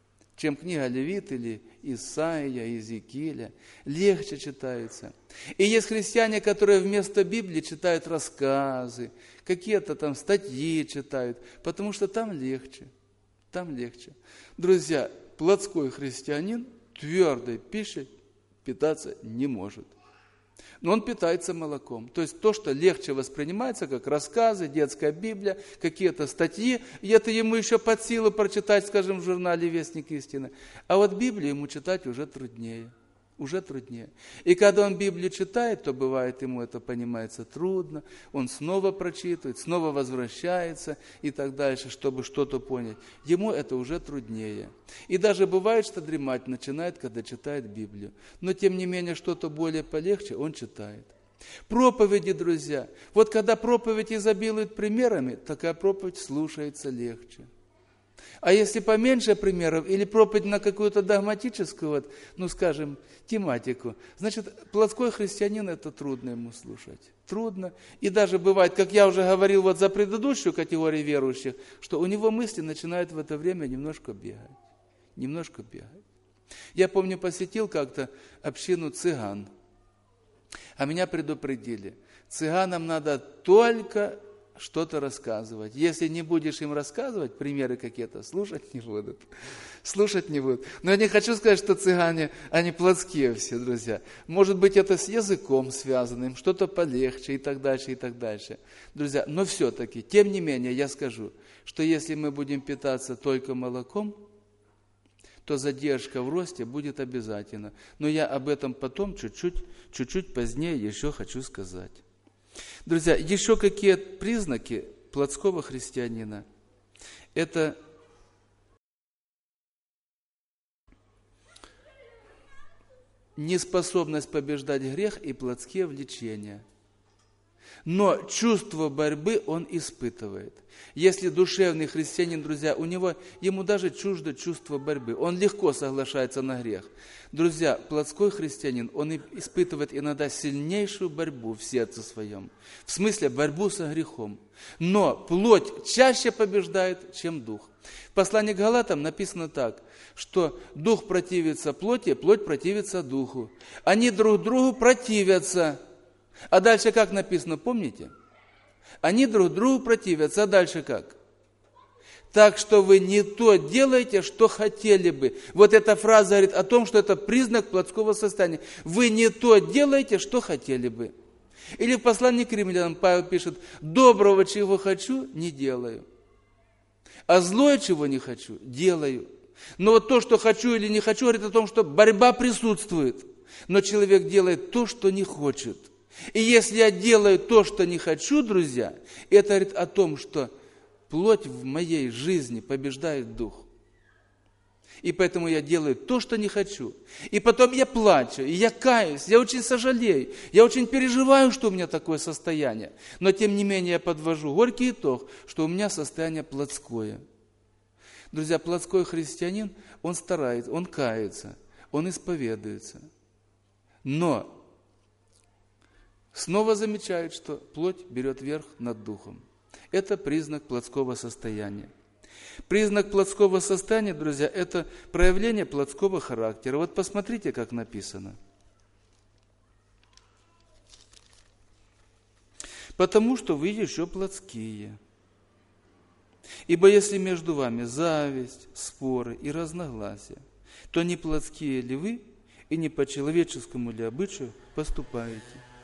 A: чем книга Левит или Исаия, Иезекииля. Легче читается. И есть христиане, которые вместо Библии читают рассказы, какие-то там статьи читают, потому что там легче. Там легче. Друзья, плотской христианин твердой пищей питаться не может. Но он питается молоком. То есть то, что легче воспринимается, как рассказы, детская Библия, какие-то статьи, и это ему еще под силу прочитать, скажем, в журнале «Вестник истины». А вот Библию ему читать уже труднее. Уже труднее. И когда он Библию читает, то бывает ему это понимается трудно, он снова прочитывает, снова возвращается и так дальше, чтобы что-то понять. Ему это уже труднее. И даже бывает, что дремать начинает, когда читает Библию. Но тем не менее, что-то более полегче он читает. Проповеди, друзья. Вот когда проповедь изобилует примерами, такая проповедь слушается легче. А если поменьше примеров, или проповедь на какую-то догматическую, вот, ну, скажем, тематику, значит, плотской христианин это трудно ему слушать. Трудно. И даже бывает, как я уже говорил вот за предыдущую категорию верующих, что у него мысли начинают в это время немножко бегать. Немножко бегать. Я помню, посетил как-то общину цыган. А меня предупредили, цыганам надо только что-то рассказывать. Если не будешь им рассказывать, примеры какие-то, слушать не будут. Слушать не будут. Но я не хочу сказать, что цыгане, они плотские все, друзья. Может быть, это с языком связано, им что-то полегче и так дальше, и так дальше. Друзья, но все-таки, тем не менее, я скажу, что если мы будем питаться только молоком, то задержка в росте будет обязательно. Но я об этом потом чуть-чуть, чуть-чуть позднее еще хочу сказать. Друзья, еще какие признаки плотского христианина? Это неспособность побеждать грех и плотские влечения. Но чувство борьбы он испытывает. Если душевный христианин, друзья, у него, ему даже чуждо чувство борьбы. Он легко соглашается на грех. Друзья, плотской христианин, он испытывает иногда сильнейшую борьбу в сердце своем. В смысле борьбу со грехом. Но плоть чаще побеждает, чем дух. В послании к Галатам написано так, что дух противится плоти, плоть противится духу. Они друг другу противятся. А дальше как написано, помните? Они друг другу противятся, а дальше как? Так что вы не то делаете, что хотели бы. Вот эта фраза говорит о том, что это признак плотского состояния. Вы не то делаете, что хотели бы. Или в послании к римлянам Павел пишет, доброго, чего хочу, не делаю. А злое, чего не хочу, делаю. Но вот то, что хочу или не хочу, говорит о том, что борьба присутствует. Но человек делает то, что не хочет. И если я делаю то, что не хочу, друзья, это говорит о том, что плоть в моей жизни побеждает дух. И поэтому я делаю то, что не хочу. И потом я плачу, и я каюсь, я очень сожалею, я очень переживаю, что у меня такое состояние. Но тем не менее я подвожу горький итог, что у меня состояние плотское. Друзья, плотской христианин, он старается, он кается, он исповедуется. Но снова замечает, что плоть берет верх над духом. Это признак плотского состояния. Признак плотского состояния, друзья, это проявление плотского характера. Вот посмотрите, как написано. Потому что вы еще плотские. Ибо если между вами зависть, споры и разногласия, то не плотские ли вы и не по человеческому ли обычаю поступаете?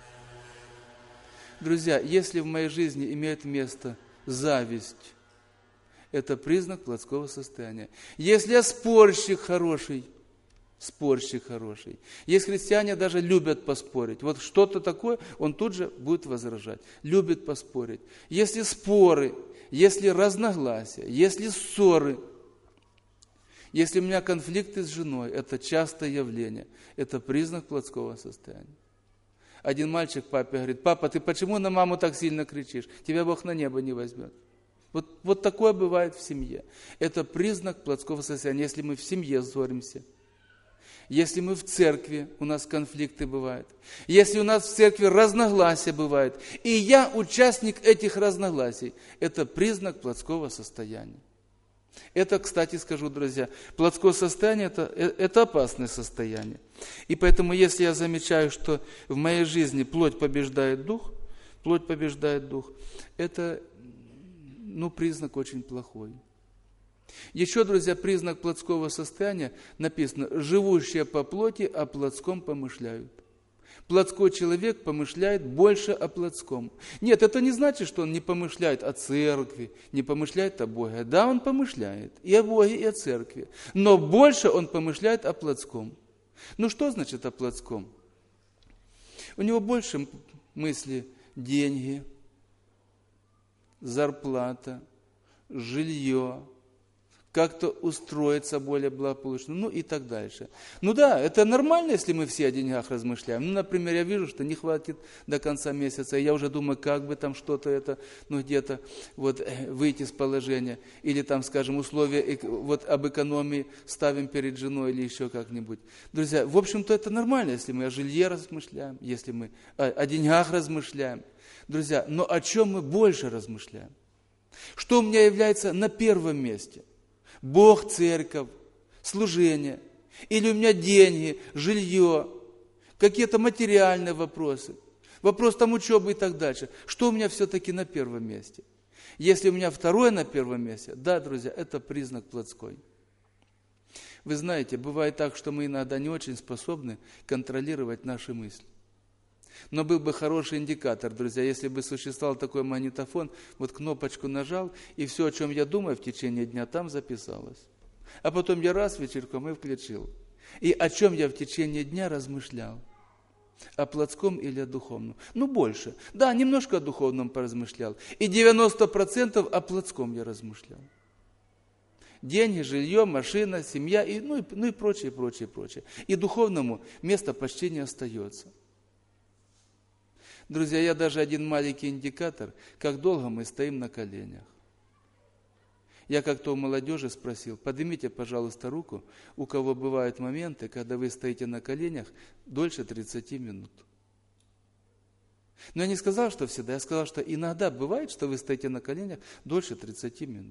A: Друзья, если в моей жизни имеет место зависть, это признак плотского состояния. Если я спорщик хороший, спорщик хороший. Есть христиане даже любят поспорить. Вот что-то такое, он тут же будет возражать. Любит поспорить. Если споры, если разногласия, если ссоры, если у меня конфликты с женой, это частое явление. Это признак плотского состояния. Один мальчик папе говорит, папа, ты почему на маму так сильно кричишь? Тебя Бог на небо не возьмет. Вот, вот такое бывает в семье. Это признак плотского состояния. Если мы в семье ссоримся, если мы в церкви, у нас конфликты бывают, если у нас в церкви разногласия бывают, и я участник этих разногласий, это признак плотского состояния. Это, кстати, скажу, друзья, плотское состояние это, это опасное состояние. И поэтому, если я замечаю, что в моей жизни плоть побеждает дух, плоть побеждает дух, это ну, признак очень плохой. Еще, друзья, признак плотского состояния написано: живущие по плоти о плотском помышляют. Плотской человек помышляет больше о плотском. Нет, это не значит, что он не помышляет о церкви, не помышляет о Боге. Да, он помышляет и о Боге, и о церкви. Но больше он помышляет о плотском. Ну что значит о плотском? У него больше мысли деньги, зарплата, жилье, как-то устроиться более благополучно, ну и так дальше. Ну да, это нормально, если мы все о деньгах размышляем. Ну, например, я вижу, что не хватит до конца месяца, и я уже думаю, как бы там что-то это, ну где-то вот выйти из положения. Или там, скажем, условия вот об экономии ставим перед женой или еще как-нибудь. Друзья, в общем-то это нормально, если мы о жилье размышляем, если мы о, о деньгах размышляем. Друзья, но о чем мы больше размышляем? Что у меня является на первом месте? Бог, церковь, служение, или у меня деньги, жилье, какие-то материальные вопросы, вопрос там учебы и так дальше. Что у меня все-таки на первом месте? Если у меня второе на первом месте, да, друзья, это признак плотской. Вы знаете, бывает так, что мы иногда не очень способны контролировать наши мысли. Но был бы хороший индикатор, друзья, если бы существовал такой магнитофон, вот кнопочку нажал, и все, о чем я думаю в течение дня, там записалось. А потом я раз вечерком и включил. И о чем я в течение дня размышлял? О плотском или о духовном? Ну, больше. Да, немножко о духовном поразмышлял. И девяносто процентов о плотском я размышлял. Деньги, жилье, машина, семья, и, ну, и, ну и прочее, прочее, прочее. И духовному место почти не остается. Друзья, я даже один маленький индикатор, как долго мы стоим на коленях. Я как-то у молодежи спросил: поднимите, пожалуйста, руку, у кого бывают моменты, когда вы стоите на коленях дольше тридцати минут. Но я не сказал, что всегда, я сказал, что иногда бывает, что вы стоите на коленях дольше тридцати минут.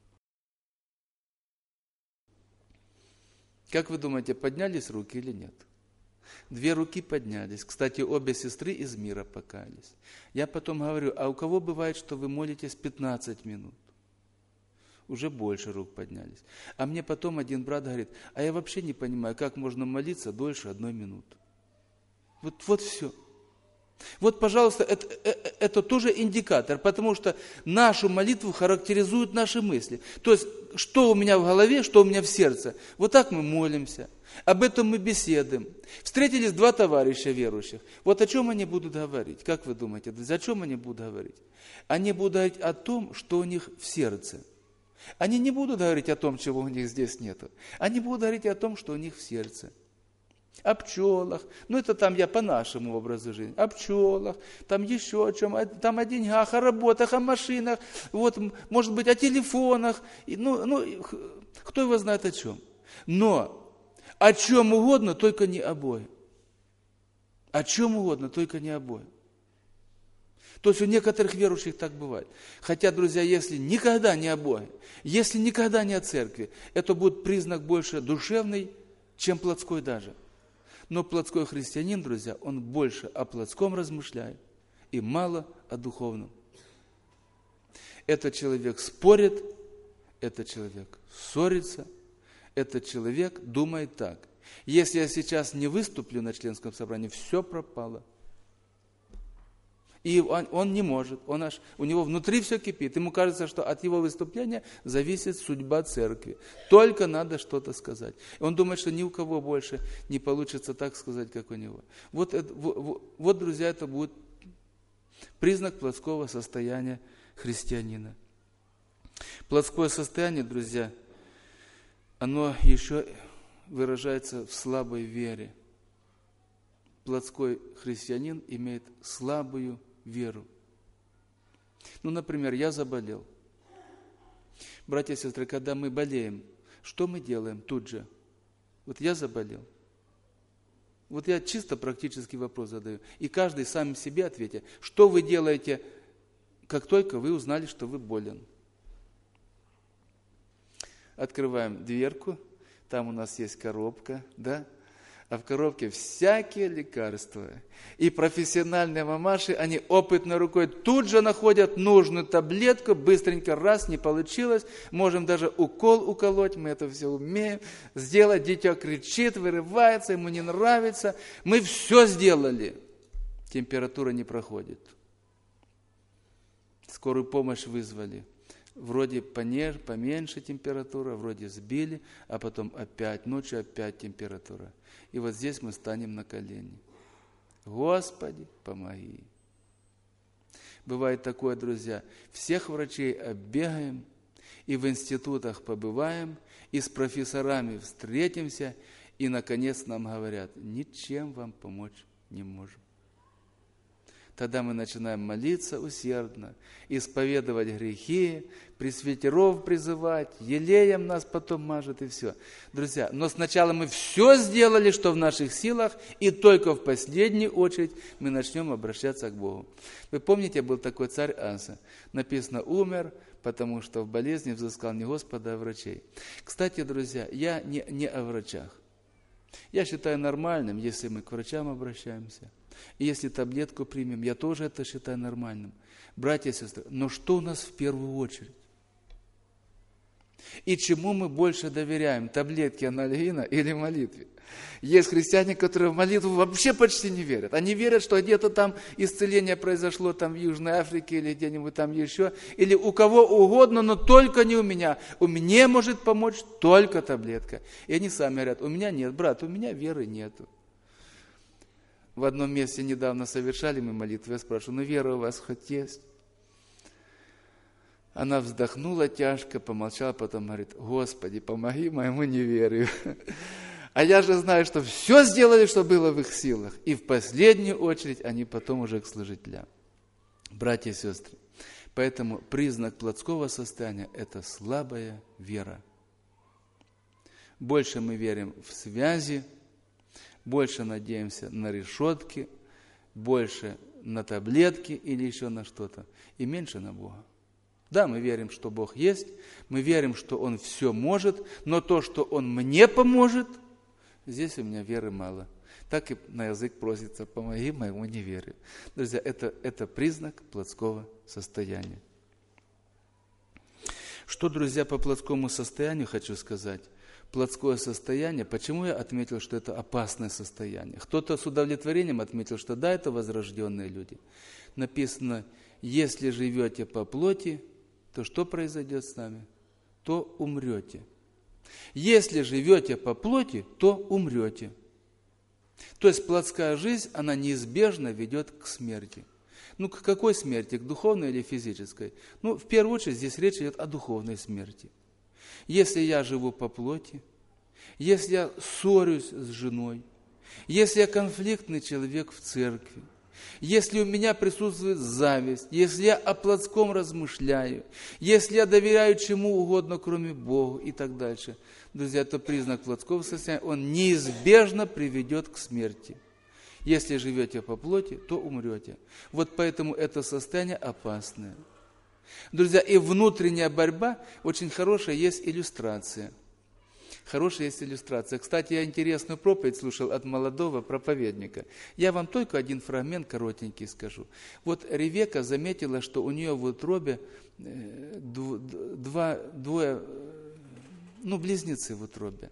A: Как вы думаете, поднялись руки или нет? Две руки поднялись. Кстати, обе сестры из мира покаялись. Я потом говорю: а у кого бывает, что вы молитесь пятнадцать минут? Уже больше рук поднялись. А мне потом один брат говорит: а я вообще не понимаю, как можно молиться дольше одной минуты. Вот, вот все. Вот, пожалуйста, это, это, это тоже индикатор, потому что нашу молитву характеризуют наши мысли. То есть, что у меня в голове, что у меня в сердце. Вот так мы молимся, об этом мы беседуем. Встретились два товарища верующих. Вот о чем они будут говорить? Как вы думаете, друзья, о чем они будут говорить? Они будут говорить о том, что у них в сердце. Они не будут говорить о том, чего у них здесь нету. Они будут говорить о том, что у них в сердце. О пчелах, ну это там я по нашему образу жизни, о пчелах, там еще о чем, там о деньгах, о работах, о машинах, вот, может быть, о телефонах, ну, ну, кто его знает о чем. Но о чем угодно, только не о Боге. О чем угодно, только не о Боге. То есть у некоторых верующих так бывает. Хотя, друзья, если никогда не о Боге, если никогда не о церкви, это будет признак больше душевный, чем плотской даже. Но плотской христианин, друзья, он больше о плотском размышляет и мало о духовном. Этот человек спорит, этот человек ссорится, этот человек думает так: если я сейчас не выступлю на членском собрании, все пропало. И он, он не может, он аж, у него внутри все кипит. Ему кажется, что от его выступления зависит судьба церкви. Только надо что-то сказать. Он думает, что ни у кого больше не получится так сказать, как у него. Вот, это, вот, вот, друзья, это будет признак плотского состояния христианина. Плотское состояние, друзья, оно еще выражается в слабой вере. Плотской христианин имеет слабую веру. Ну, например, я заболел. Братья и сестры, когда мы болеем, что мы делаем тут же? Вот я заболел. Вот я чисто практический вопрос задаю. И каждый сам себе ответит, что вы делаете, как только вы узнали, что вы болен. открываем дверку, там у нас есть коробка, да? А в коробке всякие лекарства. И профессиональные мамаши, они опытной рукой тут же находят нужную таблетку, быстренько раз, не получилось, можем даже укол уколоть, мы это все умеем сделать. Дитя кричит, вырывается, ему не нравится. Мы все сделали. Температура не проходит. Скорую помощь вызвали. Вроде поменьше температура, вроде сбили, а потом опять, ночью опять температура. И вот здесь мы станем на колени. Господи, помоги. Бывает такое, друзья, всех врачей оббегаем, и в институтах побываем, и с профессорами встретимся, и, наконец, нам говорят, ничем вам помочь не можем. Тогда мы начинаем молиться усердно, исповедовать грехи, пресвитеров призывать, елеем нас потом мажет и все. Друзья, но сначала мы все сделали, что в наших силах, и только в последнюю очередь мы начнем обращаться к Богу. Вы помните, был такой царь Аса. Написано, умер, потому что в болезни взыскал не Господа, а врачей. Кстати, друзья, я не, не о врачах. Я считаю нормальным, если мы к врачам обращаемся. И если таблетку примем, я тоже это считаю нормальным. Братья и сестры, но что у нас в первую очередь? И чему мы больше доверяем, таблетке анальгина или молитве? Есть христиане, которые в молитву вообще почти не верят. Они верят, что где-то там исцеление произошло там в Южной Африке или где-нибудь там еще, или у кого угодно, но только не у меня. У меня может помочь только таблетка. И они сами говорят, у меня нет, брат, у меня веры нету. В одном месте недавно совершали мы молитву, я спрашиваю, ну вера у вас хоть есть? Она вздохнула тяжко, помолчала, потом говорит, Господи, помоги моему неверию. А я же знаю, что все сделали, что было в их силах. И в последнюю очередь они потом уже к служителям. Братья и сестры, поэтому признак плотского состояния – это слабая вера. Больше мы верим в связи, больше надеемся на решетки, больше на таблетки или еще на что-то, и меньше на Бога. Да, мы верим, что Бог есть, мы верим, что Он все может, но то, что Он мне поможет, здесь у меня веры мало. Так и на язык просится, помоги моему неверию. Друзья, это, это признак плотского состояния. Что, друзья, по плотскому состоянию хочу сказать? Плотское состояние, почему я отметил, что это опасное состояние? Кто-то с удовлетворением отметил, что да, это возрожденные люди. Написано, если живете по плоти, то что произойдет с нами? То умрете. Если живете по плоти, то умрете. То есть плотская жизнь, она неизбежно ведет к смерти. Ну, к какой смерти? К духовной или физической? Ну, в первую очередь, здесь речь идет о духовной смерти. Если я живу по плоти, если я ссорюсь с женой, если я конфликтный человек в церкви, если у меня присутствует зависть, если я о плотском размышляю, если я доверяю чему угодно, кроме Бога и так дальше, друзья, это признак плотского состояния, он неизбежно приведет к смерти. Если живете по плоти, то умрете. Вот поэтому это состояние опасное. Друзья, и внутренняя борьба, очень хорошая есть иллюстрация. Хорошая есть иллюстрация. Кстати, я интересную проповедь слушал от молодого проповедника. Я вам только один фрагмент коротенький скажу. Вот Ревека заметила, что у нее в утробе два, двое, ну, близнецы в утробе.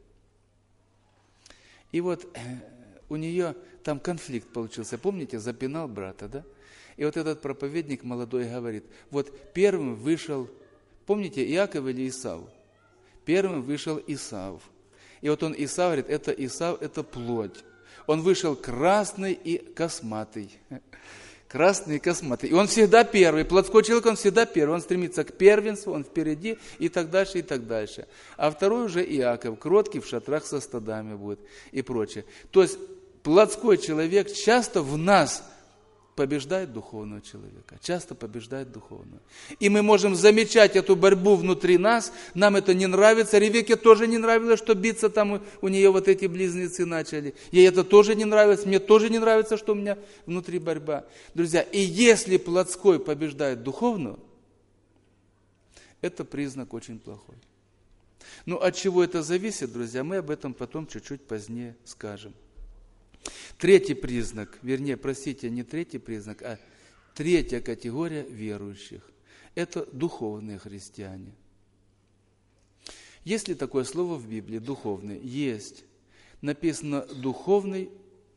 A: И вот у нее там конфликт получился. Помните, запинал брата, да? И вот этот проповедник молодой говорит, вот первым вышел, помните, Иаков или Исав? Первым вышел Исав. И вот он, Исав, говорит, это Исав, это плоть. Он вышел красный и косматый. Красный и косматый. И он всегда первый. Плотской человек, он всегда первый. Он стремится к первенству, он впереди и так дальше, и так дальше. А второй уже Иаков, кроткий, в шатрах со стадами будет и прочее. То есть плотской человек часто в нас побеждает духовного человека, часто побеждает духовного. И мы можем замечать эту борьбу внутри нас, нам это не нравится, Ревеке тоже не нравилось, что биться там у нее вот эти близнецы начали. Ей это тоже не нравилось, мне тоже не нравится, что у меня внутри борьба. Друзья, и если плотской побеждает духовного, это признак очень плохой. Ну, от чего это зависит, друзья, мы об этом потом чуть-чуть позднее скажем. Третий признак, вернее, простите, не третий признак, а третья категория верующих – это духовные христиане. Есть ли такое слово в Библии «духовный»? Есть. Написано «духовный»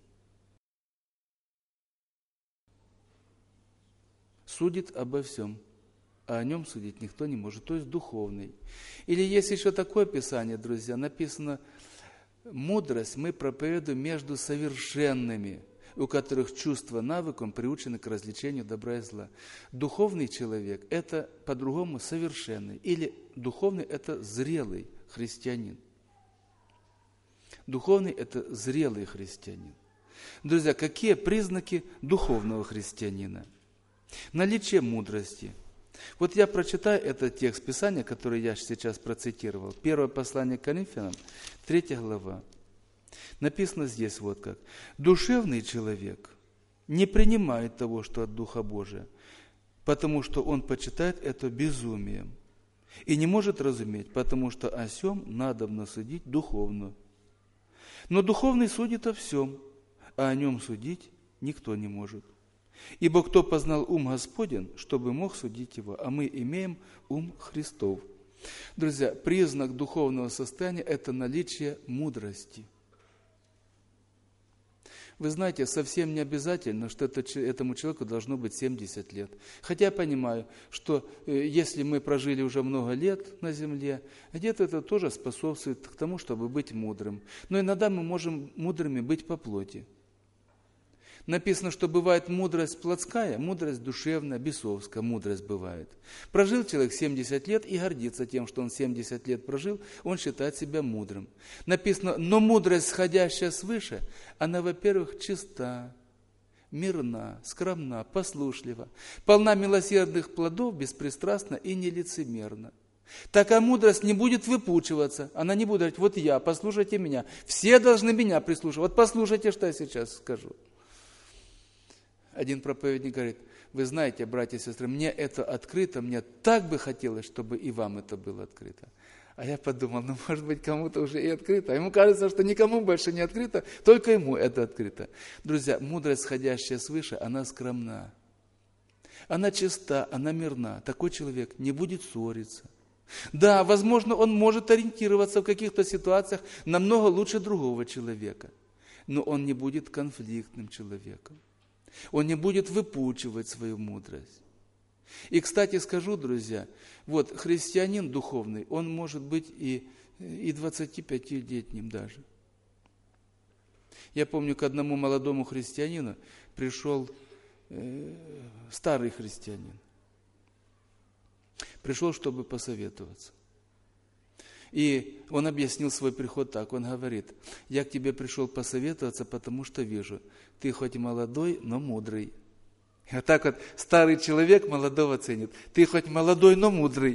A: судит обо всем, а о нем судить никто не может, то есть духовный. Или есть еще такое писание, друзья, написано «мудрость мы проповедуем между совершенными, у которых чувства навыком приучены к развлечению добра и зла». Духовный человек – это по-другому совершенный, или духовный – это зрелый христианин. Духовный – это зрелый христианин. Друзья, какие признаки духовного христианина? Наличие мудрости. Вот я прочитаю этот текст Писания, который я сейчас процитировал. Первое послание к Коринфянам, третья глава. Написано здесь вот как. «Душевный человек не принимает того, что от Духа Божия, потому что он почитает это безумием, и не может разуметь, потому что о сем надобно судить духовно. Но духовный судит о всем, а о нем судить никто не может. Ибо кто познал ум Господен, чтобы мог судить его, а мы имеем ум Христов». Друзья, признак духовного состояния – это наличие мудрости. Вы знаете, совсем не обязательно, что это, этому человеку должно быть семьдесят лет. Хотя я понимаю, что э, если мы прожили уже много лет на земле, где-то это тоже способствует к тому, чтобы быть мудрым. Но иногда мы можем мудрыми быть по плоти. Написано, что бывает мудрость плотская, мудрость душевная, бесовская мудрость бывает. Прожил человек семьдесят лет и гордится тем, что он семьдесят лет прожил, он считает себя мудрым. Написано, но мудрость, сходящая свыше, она, во-первых, чиста, мирна, скромна, послушлива, полна милосердных плодов, беспристрастна и нелицемерна. Такая мудрость не будет выпучиваться, она не будет говорить, вот я, послушайте меня, все должны меня прислушивать. Вот послушайте, что я сейчас скажу. Один проповедник говорит, вы знаете, братья и сестры, мне это открыто, мне так бы хотелось, чтобы и вам это было открыто. А я подумал, ну, может быть, кому-то уже и открыто. А ему кажется, что никому больше не открыто, только ему это открыто. Друзья, мудрость, сходящая свыше, она скромна. Она чиста, она мирна. Такой человек не будет ссориться. Да, возможно, он может ориентироваться в каких-то ситуациях намного лучше другого человека, но он не будет конфликтным человеком. Он не будет выпучивать свою мудрость. И, кстати, скажу, друзья, вот христианин духовный, он может быть и, и двадцатипятилетним даже. Я помню, к одному молодому христианину пришел э, старый христианин. Пришел, чтобы посоветоваться. И он объяснил свой приход так, он говорит, я к тебе пришел посоветоваться, потому что вижу, ты хоть молодой, но мудрый. И вот так вот старый человек молодого ценит, ты хоть молодой, но мудрый.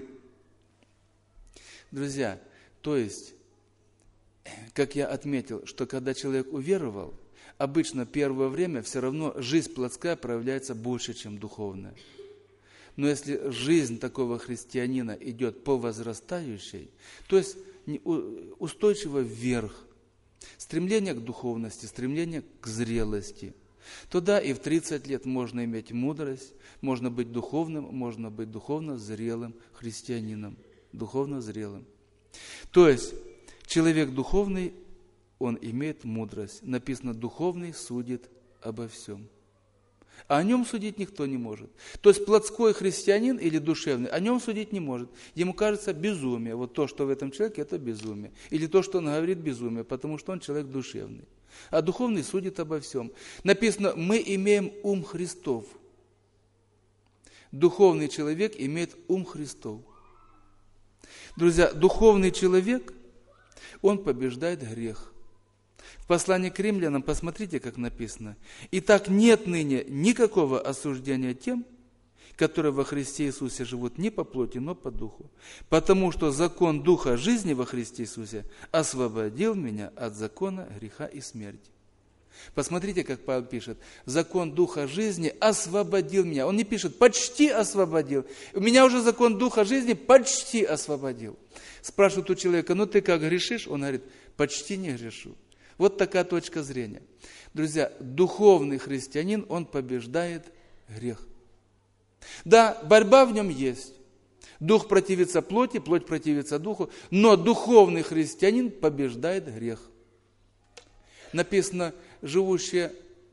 A: Друзья, то есть, как я отметил, что когда человек уверовал, обычно первое время все равно жизнь плотская проявляется больше, чем духовная. Но если жизнь такого христианина идет по возрастающей, то есть устойчиво вверх, стремление к духовности, стремление к зрелости, то да, и в тридцать лет можно иметь мудрость, можно быть духовным, можно быть духовно зрелым христианином, духовно зрелым. То есть человек духовный, он имеет мудрость. Написано, духовный судит обо всем. А о нем судить никто не может. То есть плотской христианин или душевный о нем судить не может. Ему кажется безумие. Вот то, что в этом человеке, это безумие. Или то, что он говорит, безумие, потому что он человек душевный. А духовный судит обо всем. Написано, мы имеем ум Христов. Духовный человек имеет ум Христов. Друзья, духовный человек, он побеждает грех. В послании к римлянам, посмотрите, как написано. «Итак, нет ныне никакого осуждения тем, которые во Христе Иисусе живут не по плоти, но по духу. Потому что закон Духа жизни во Христе Иисусе освободил меня от закона греха и смерти». Посмотрите, как Павел пишет. Закон Духа жизни освободил меня. Он не пишет почти освободил. У меня уже закон Духа жизни почти освободил. Спрашивают у человека, ну ты как, грешишь? Он говорит, почти не грешу. Вот такая точка зрения. Друзья, духовный христианин, он побеждает грех. Да, борьба в нем есть. Дух противится плоти, плоть противится духу, но духовный христианин побеждает грех. Написано, живущие,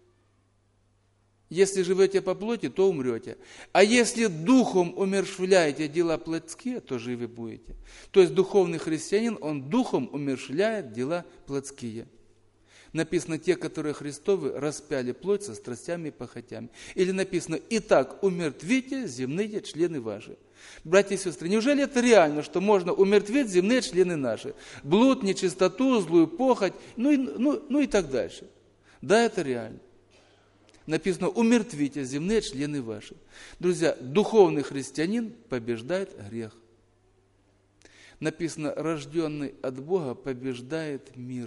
A: если живете по плоти, то умрете. А если духом умерщвляете дела плотские, то живы будете. То есть духовный христианин, он духом умерщвляет дела плотские. Написано, те, которые Христовы, распяли плоть со страстями и похотями. Или написано, итак, умертвите земные члены ваши. Братья и сестры, неужели это реально, что можно умертвить земные члены наши? Блуд, нечистоту, злую похоть, ну и, ну, ну и так дальше. Да, это реально. Написано, умертвите земные члены ваши. Друзья, духовный христианин побеждает грех. Написано, рожденный от Бога побеждает мир.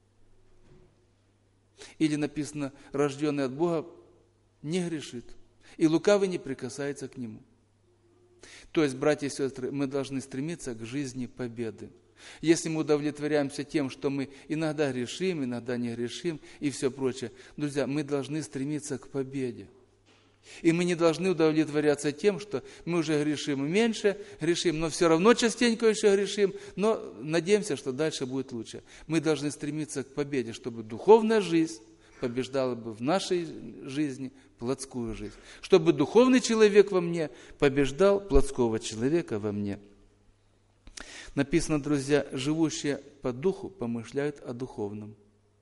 A: Или написано, рожденный от Бога не грешит, и лукавый не прикасается к нему. То есть, братья и сестры, мы должны стремиться к жизни победы. Если мы удовлетворяемся тем, что мы иногда грешим, иногда не грешим и все прочее, друзья, мы должны стремиться к победе. И мы не должны удовлетворяться тем, что мы уже грешим меньше, грешим, но все равно частенько еще грешим, но надеемся, что дальше будет лучше. Мы должны стремиться к победе, чтобы духовная жизнь побеждала бы в нашей жизни плотскую жизнь. Чтобы духовный человек во мне побеждал плотского человека во мне. Написано, друзья, живущие по духу помышляют о духовном.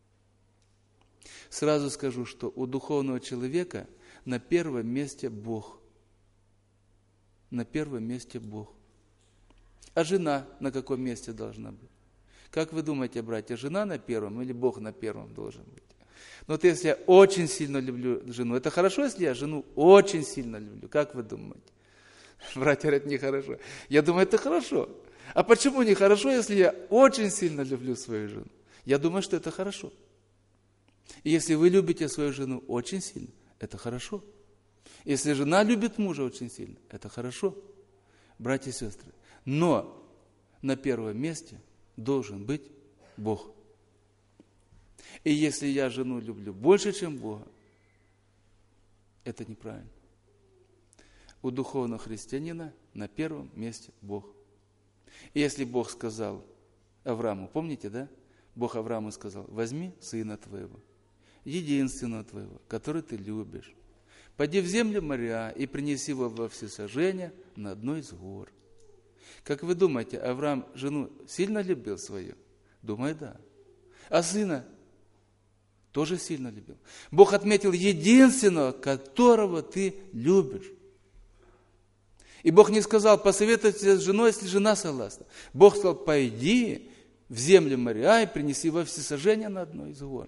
A: Сразу скажу, что у духовного человека на первом месте Бог. На первом месте Бог. А жена на каком месте должна быть? Как вы думаете, братья, жена на первом или Бог на первом должен быть? Но вот если я очень сильно люблю жену, это хорошо, если я жену очень сильно люблю? Как вы думаете? Братья говорят, нехорошо. Я думаю, это хорошо. А почему нехорошо, если я очень сильно люблю свою жену? Я думаю, что это хорошо. И если вы любите свою жену очень сильно, это хорошо. Если жена любит мужа очень сильно, это хорошо. Братья и сестры. Но на первом месте должен быть Бог. И если я жену люблю больше, чем Бога, это неправильно. У духовного христианина на первом месте Бог. И если Бог сказал Аврааму, помните, да? Бог Аврааму сказал, возьми сына твоего, единственного твоего, который ты любишь, пойди в землю Мориа и принеси его во всесожжение на одной из гор. Как вы думаете, Авраам жену сильно любил свою? Думаю, да. А сына тоже сильно любил. Бог отметил единственного, которого ты любишь. И Бог не сказал, посоветуйся с женой, если жена согласна. Бог сказал, пойди в землю Мориа и принеси во всесожжение на одной из гор.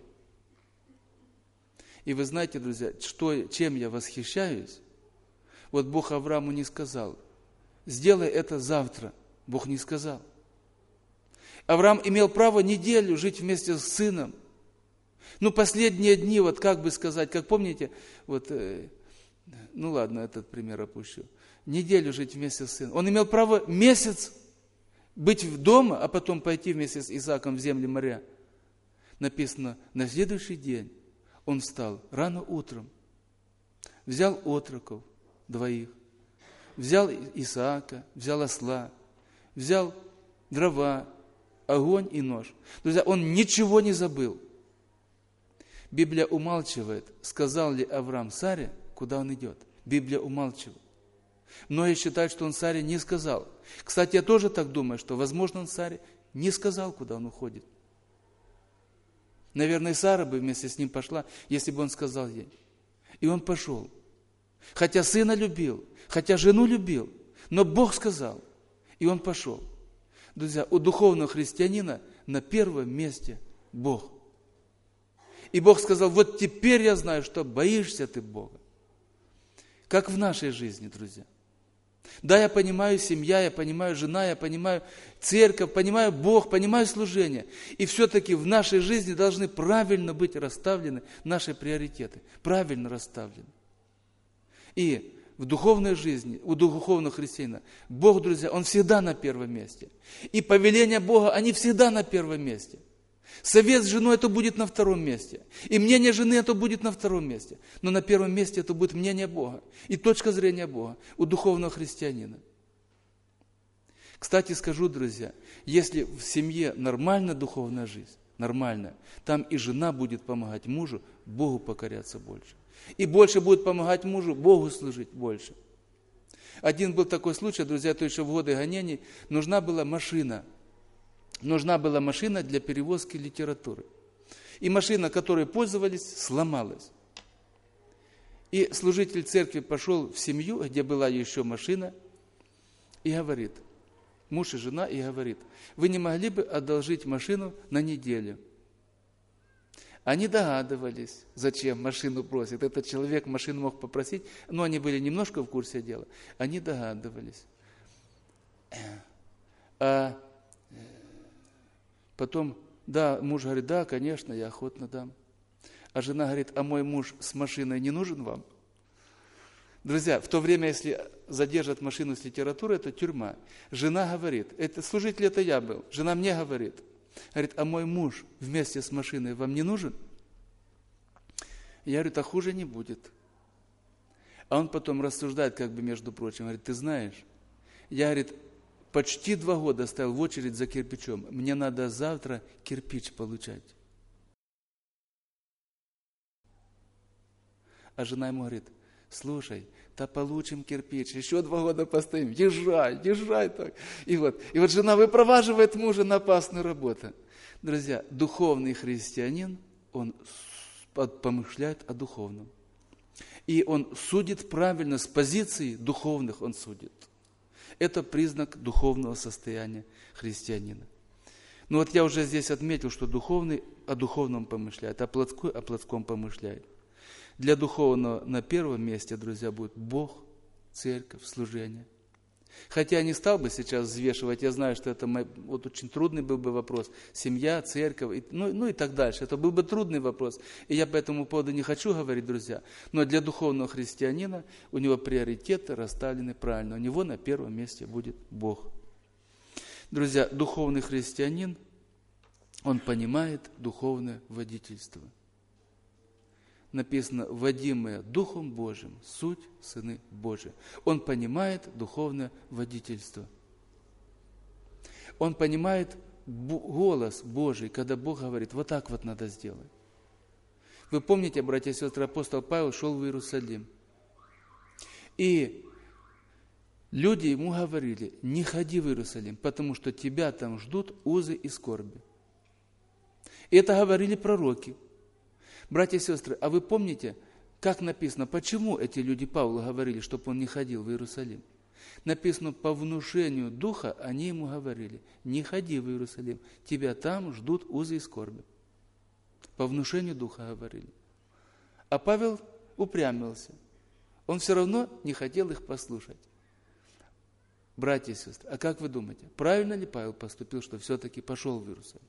A: И вы знаете, друзья, что, чем я восхищаюсь? Вот Бог Аврааму не сказал, сделай это завтра. Бог не сказал. Авраам имел право неделю жить вместе с сыном. Ну, последние дни, вот как бы сказать, как помните, вот, э, ну ладно, этот пример опущу. Неделю жить вместе с сыном. Он имел право месяц быть дома, а потом пойти вместе с Исааком в землю Мориа. Написано, на следующий день он встал рано утром, взял отроков двоих, взял Исаака, взял осла, взял дрова, огонь и нож. Друзья, он ничего не забыл. Библия умалчивает, сказал ли Авраам Саре, куда он идет. Библия умалчивает. Многие считают, что он Саре не сказал. Кстати, я тоже так думаю, что, возможно, он Саре не сказал, куда он уходит. Наверное, Сара бы вместе с ним пошла, если бы он сказал ей. И он пошел. Хотя сына любил, хотя жену любил, но Бог сказал, и он пошел. Друзья, у духовного христианина на первом месте Бог. И Бог сказал, вот теперь я знаю, что боишься ты Бога. Как в нашей жизни, друзья. Да, я понимаю семья, я понимаю жена, я понимаю церковь, понимаю Бог, понимаю служение. И все-таки в нашей жизни должны правильно быть расставлены наши приоритеты. Правильно расставлены. И в духовной жизни, у духовного христианина, Бог, друзья, Он всегда на первом месте. И повеления Бога, они всегда на первом месте. Совет с женой это будет на втором месте. И мнение жены это будет на втором месте. Но на первом месте это будет мнение Бога. И точка зрения Бога у духовного христианина. Кстати, скажу, друзья, если в семье нормальная духовная жизнь, нормальная, там и жена будет помогать мужу, Богу покоряться больше. И больше будет помогать мужу, Богу служить больше. Один был такой случай, друзья, это еще в годы гонений, нужна была машина. Нужна была машина для перевозки литературы. И машина, которой пользовались, сломалась. И служитель церкви пошел в семью, где была еще машина, и говорит, муж и жена, и говорит, вы не могли бы одолжить машину на неделю? Они догадывались, зачем машину просит. Этот человек машину мог попросить, но они были немножко в курсе дела. Они догадывались. А потом, да, муж говорит, да, конечно, я охотно дам. А жена говорит, а мой муж с машиной не нужен вам? Друзья, в то время, если задержат машину с литературой, это тюрьма. Жена говорит, это служитель, это я был. Жена мне говорит, говорит, а мой муж вместе с машиной вам не нужен? Я говорю, так хуже не будет. А он потом рассуждает, как бы между прочим, говорит, ты знаешь, я, говорит, почти два года стоял в очередь за кирпичом. Мне надо завтра кирпич получать. А жена ему говорит, слушай, да получим кирпич, еще два года постоим, езжай, езжай так. И вот, и вот жена выпроваживает мужа на опасную работу. Друзья, духовный христианин, он помышляет о духовном. И он судит правильно, с позиции духовных он судит. Это признак духовного состояния христианина. Ну вот я уже здесь отметил, что духовный о духовном помышляет, а плотской о плотском помышляет. Для духовного на первом месте, друзья, будет Бог, церковь, служение. Хотя я не стал бы сейчас взвешивать, я знаю, что это вот очень трудный был бы вопрос. Семья, церковь, ну, ну и так дальше. Это был бы трудный вопрос. И я по этому поводу не хочу говорить, друзья. Но для духовного христианина у него приоритеты расставлены правильно. У него на первом месте будет Бог. Друзья, духовный христианин, он понимает духовное водительство. Написано, водимые Духом Божьим, суть сыны Божии. Он понимает духовное водительство. Он понимает голос Божий, когда Бог говорит, вот так вот надо сделать. Вы помните, братья и сестры, апостол Павел шел в Иерусалим. И люди ему говорили, не ходи в Иерусалим, потому что тебя там ждут узы и скорби. И это говорили пророки. Братья и сестры, а вы помните, как написано, почему эти люди Павлу говорили, чтобы он не ходил в Иерусалим? Написано, по внушению Духа они ему говорили, не ходи в Иерусалим, тебя там ждут узы и скорби. По внушению Духа говорили. А Павел упрямился. Он все равно не хотел их послушать. Братья и сестры, а как вы думаете, правильно ли Павел поступил, что все-таки пошел в Иерусалим?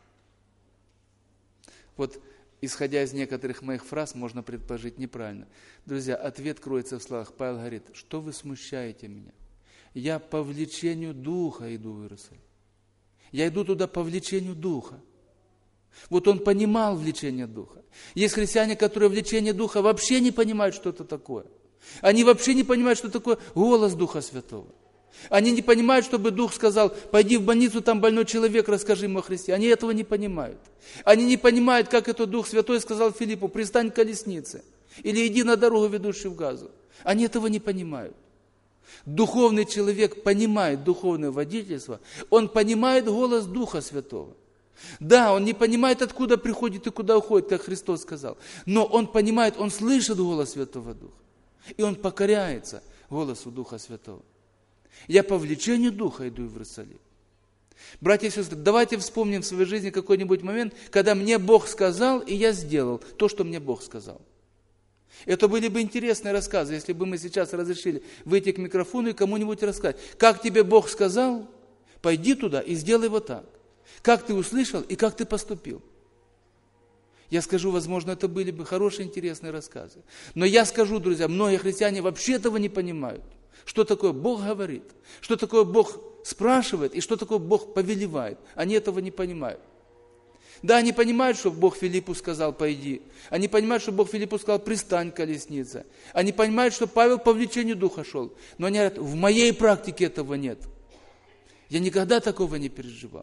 A: Вот, исходя из некоторых моих фраз, можно предположить неправильно. Друзья, ответ кроется в словах. Павел говорит, что вы смущаете меня? Я по влечению Духа иду в Иерусалим. Я иду туда по влечению Духа. Вот он понимал влечение Духа. Есть христиане, которые влечение Духа вообще не понимают, что это такое. Они вообще не понимают, что такое голос Духа Святого. Они не понимают, чтобы Дух сказал, пойди в больницу, там больной человек, расскажи ему о Христе. Они этого не понимают. Они не понимают, как это Дух Святой сказал Филиппу, пристань к колеснице. Или иди на дорогу, ведущую в Газу. Они этого не понимают. Духовный человек понимает духовное водительство, он понимает голос Духа Святого. Да, он не понимает, откуда приходит и куда уходит, как Христос сказал. Но он понимает, он слышит голос Святого Духа. И он покоряется голосу Духа Святого. Я по влечению Духа иду в Иерусалим. Братья и сестры, давайте вспомним в своей жизни какой-нибудь момент, когда мне Бог сказал, и я сделал то, что мне Бог сказал. Это были бы интересные рассказы, если бы мы сейчас разрешили выйти к микрофону и кому-нибудь рассказать. Как тебе Бог сказал, пойди туда и сделай вот так. Как ты услышал и как ты поступил. Я скажу, возможно, это были бы хорошие, интересные рассказы. Но я скажу, друзья, многие христиане вообще этого не понимают. Что такое Бог говорит, что такое Бог спрашивает и что такое Бог повелевает. Они этого не понимают. Да, они понимают, что Бог Филиппу сказал, пойди. Они понимают, что Бог Филиппу сказал, пристань, колесница. Они понимают, что Павел по влечению Духа шел. Но они говорят, в моей практике этого нет. Я никогда такого не переживал.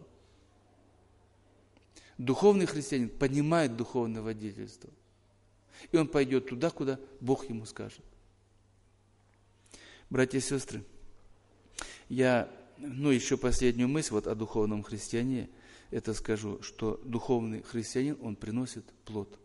A: Духовный христианин понимает духовное водительство. И он пойдет туда, куда Бог ему скажет. Братья и сестры, я, ну, еще последнюю мысль вот о духовном христиане, это скажу, что духовный христианин, он приносит плод.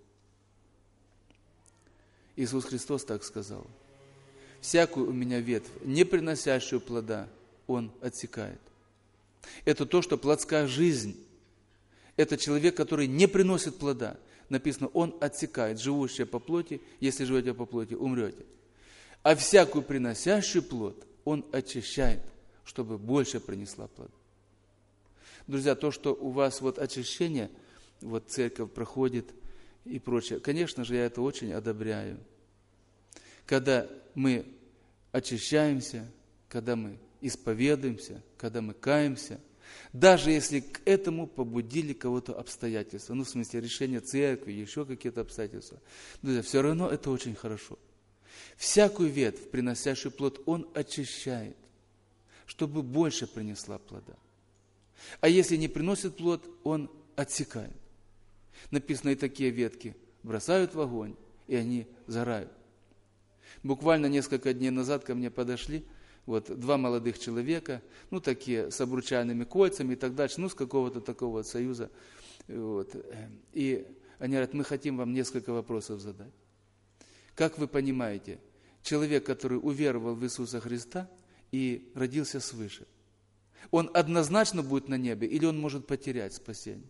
A: Иисус Христос так сказал. Всякую у меня ветвь, не приносящую плода, он отсекает. Это то, что плотская жизнь. Это человек, который не приносит плода. Написано, он отсекает, живущее по плоти, если живете по плоти, умрете. А всякую приносящую плод, он очищает, чтобы больше принесла плод. Друзья, то, что у вас вот очищение, вот церковь проходит и прочее, конечно же, я это очень одобряю. Когда мы очищаемся, когда мы исповедуемся, когда мы каемся, даже если к этому побудили кого-то обстоятельства, ну, в смысле, решение церкви, еще какие-то обстоятельства, друзья, все равно это очень хорошо. Всякую ветвь, приносящую плод, он очищает, чтобы больше принесла плода. А если не приносит плод, он отсекает. Написано, и такие ветки бросают в огонь, и они сгорают. Буквально несколько дней назад ко мне подошли вот два молодых человека, ну такие с обручальными кольцами и так дальше, ну с какого-то такого вот союза. Вот. И они говорят, мы хотим вам несколько вопросов задать. Как вы понимаете, человек, который уверовал в Иисуса Христа и родился свыше, он однозначно будет на небе или он может потерять спасение?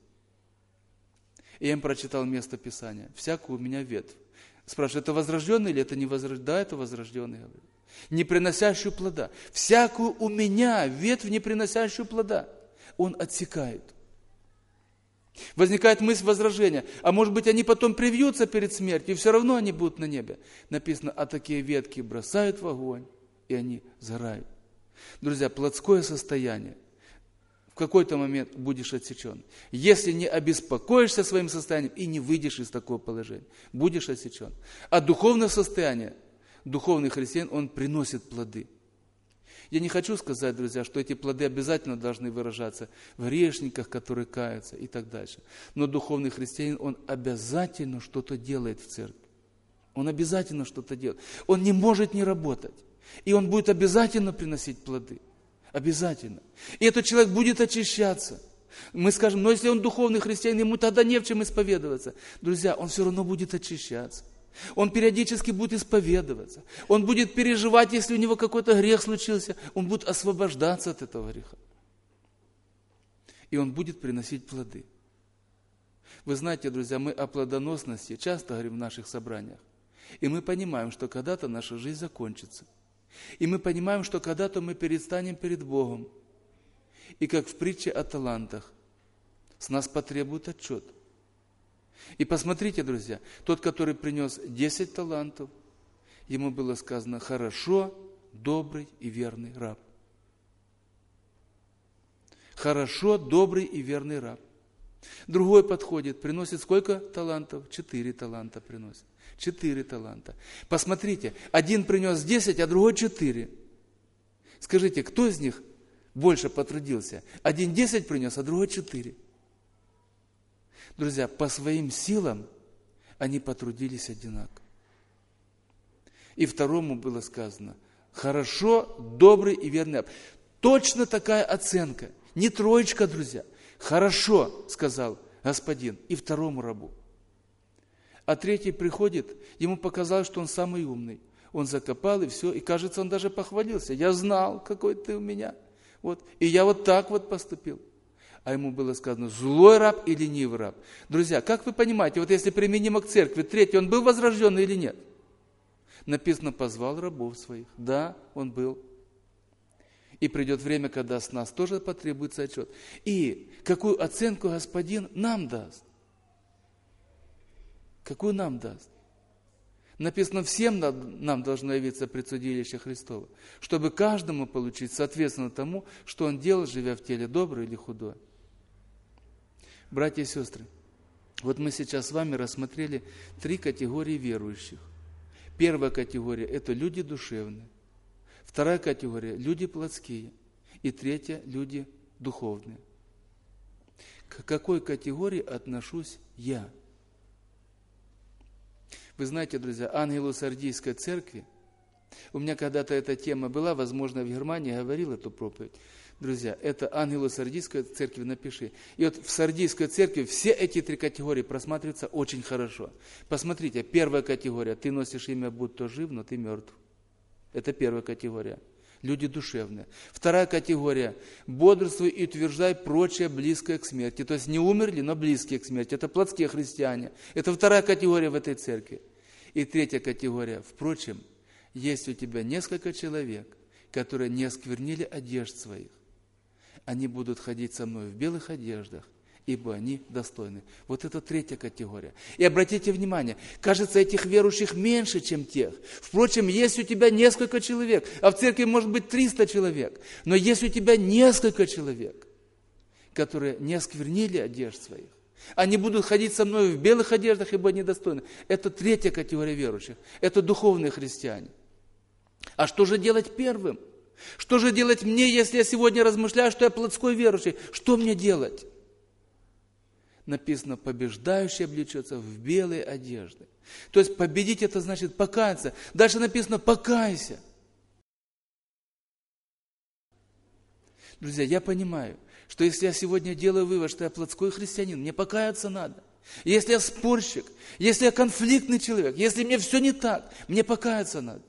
A: И я им прочитал место Писания. Всякую у меня ветвь. Спрашиваю, это возрожденный или это не возрожденный? Да, это возрожденный, говорит. Не приносящую плода. Всякую у меня ветвь, не приносящую плода. Он отсекает. Возникает мысль возражения. А может быть, они потом привьются перед смертью, и все равно они будут на небе. Написано, а такие ветки бросают в огонь, и они сгорают. Друзья, плотское состояние. В какой-то момент будешь отсечен. Если не обеспокоишься своим состоянием и не выйдешь из такого положения, будешь отсечен. А духовное состояние, духовный христианин, он приносит плоды. Я не хочу сказать, друзья, что эти плоды обязательно должны выражаться в грешниках, которые каются и так дальше. Но духовный христианин, он обязательно что-то делает в церкви. Он обязательно что-то делает. Он не может не работать. И он будет обязательно приносить плоды. Обязательно. И этот человек будет очищаться. Мы скажем, но если он духовный христианин, ему тогда не в чем исповедоваться. Друзья, он все равно будет очищаться. Он периодически будет исповедоваться. Он будет переживать, если у него какой-то грех случился. Он будет освобождаться от этого греха. И он будет приносить плоды. Вы знаете, друзья, мы о плодоносности часто говорим в наших собраниях. И мы понимаем, что когда-то наша жизнь закончится. И мы понимаем, что когда-то мы предстанем перед Богом. И как в притче о талантах, с нас потребует отчет. И посмотрите, друзья, тот, который принес десять талантов, ему было сказано, хорошо, добрый и верный раб. Хорошо, добрый и верный раб. Другой подходит, приносит сколько талантов? Четыре таланта приносит. Четыре таланта. Посмотрите, один принес десять, а другой четыре. Скажите, кто из них больше потрудился? Один десять принес, а другой четыре. Друзья, по своим силам они потрудились одинаково. И второму было сказано, хорошо, добрый и верный раб. Точно такая оценка. Не троечка, друзья. Хорошо, сказал господин, и второму рабу. А третий приходит, ему показалось, что он самый умный. Он закопал и все, и кажется, он даже похвалился. Я знал, какой ты у меня. Вот. И я вот так вот поступил. А ему было сказано, злой раб и ленивый раб. Друзья, как вы понимаете, вот если применимо к церкви, третий, он был возрожденный или нет? Написано, позвал рабов своих. Да, он был. И придет время, когда с нас тоже потребуется отчет. И какую оценку Господин нам даст? Какую нам даст? Написано, всем нам должно явиться предсудилище Христово, чтобы каждому получить соответственно тому, что он делал, живя в теле, доброе или худое. Братья и сестры, вот мы сейчас с вами рассмотрели три категории верующих. Первая категория – это люди душевные. Вторая категория – люди плотские. И третья – люди духовные. К какой категории отношусь я? Вы знаете, друзья, ангелу Сардийской церкви, у меня когда-то эта тема была, возможно, в Германии говорил эту проповедь. Друзья, это ангелу Сардийской церкви напиши. И вот в Сардийской церкви все эти три категории просматриваются очень хорошо. Посмотрите, первая категория, ты носишь имя, будь то жив, но ты мертв. Это первая категория. Люди душевные. Вторая категория, бодрствуй и утверждай прочее близкое к смерти. То есть не умерли, но близкие к смерти. Это плотские христиане. Это вторая категория в этой церкви. И третья категория, впрочем, есть у тебя несколько человек, которые не осквернили одежд своих. Они будут ходить со мной в белых одеждах, ибо они достойны. Вот это третья категория. И обратите внимание, кажется, этих верующих меньше, чем тех. Впрочем, есть у тебя несколько человек, а в церкви может быть триста человек, но есть у тебя несколько человек, которые не осквернили одежд своих. Они будут ходить со мной в белых одеждах, ибо они достойны. Это третья категория верующих. Это духовные христиане. А что же делать первым? Что же делать мне, если я сегодня размышляю, что я плотской верующий? Что мне делать? Написано, побеждающий облечется в белые одежды. То есть победить это значит покаяться. Дальше написано, покайся. Друзья, я понимаю, что если я сегодня делаю вывод, что я плотской христианин, мне покаяться надо. Если я спорщик, если я конфликтный человек, если мне все не так, мне покаяться надо.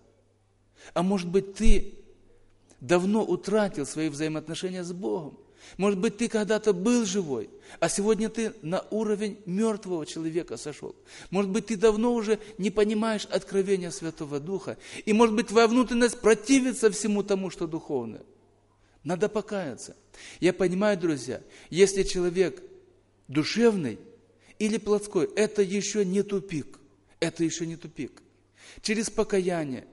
A: А может быть, ты давно утратил свои взаимоотношения с Богом. Может быть, ты когда-то был живой, а сегодня ты на уровень мертвого человека сошел. Может быть, ты давно уже не понимаешь откровения Святого Духа. И, может быть, твоя внутренность противится всему тому, что духовное. Надо покаяться. Я понимаю, друзья, если человек душевный или плотской, это еще не тупик. Это еще не тупик. Через покаяние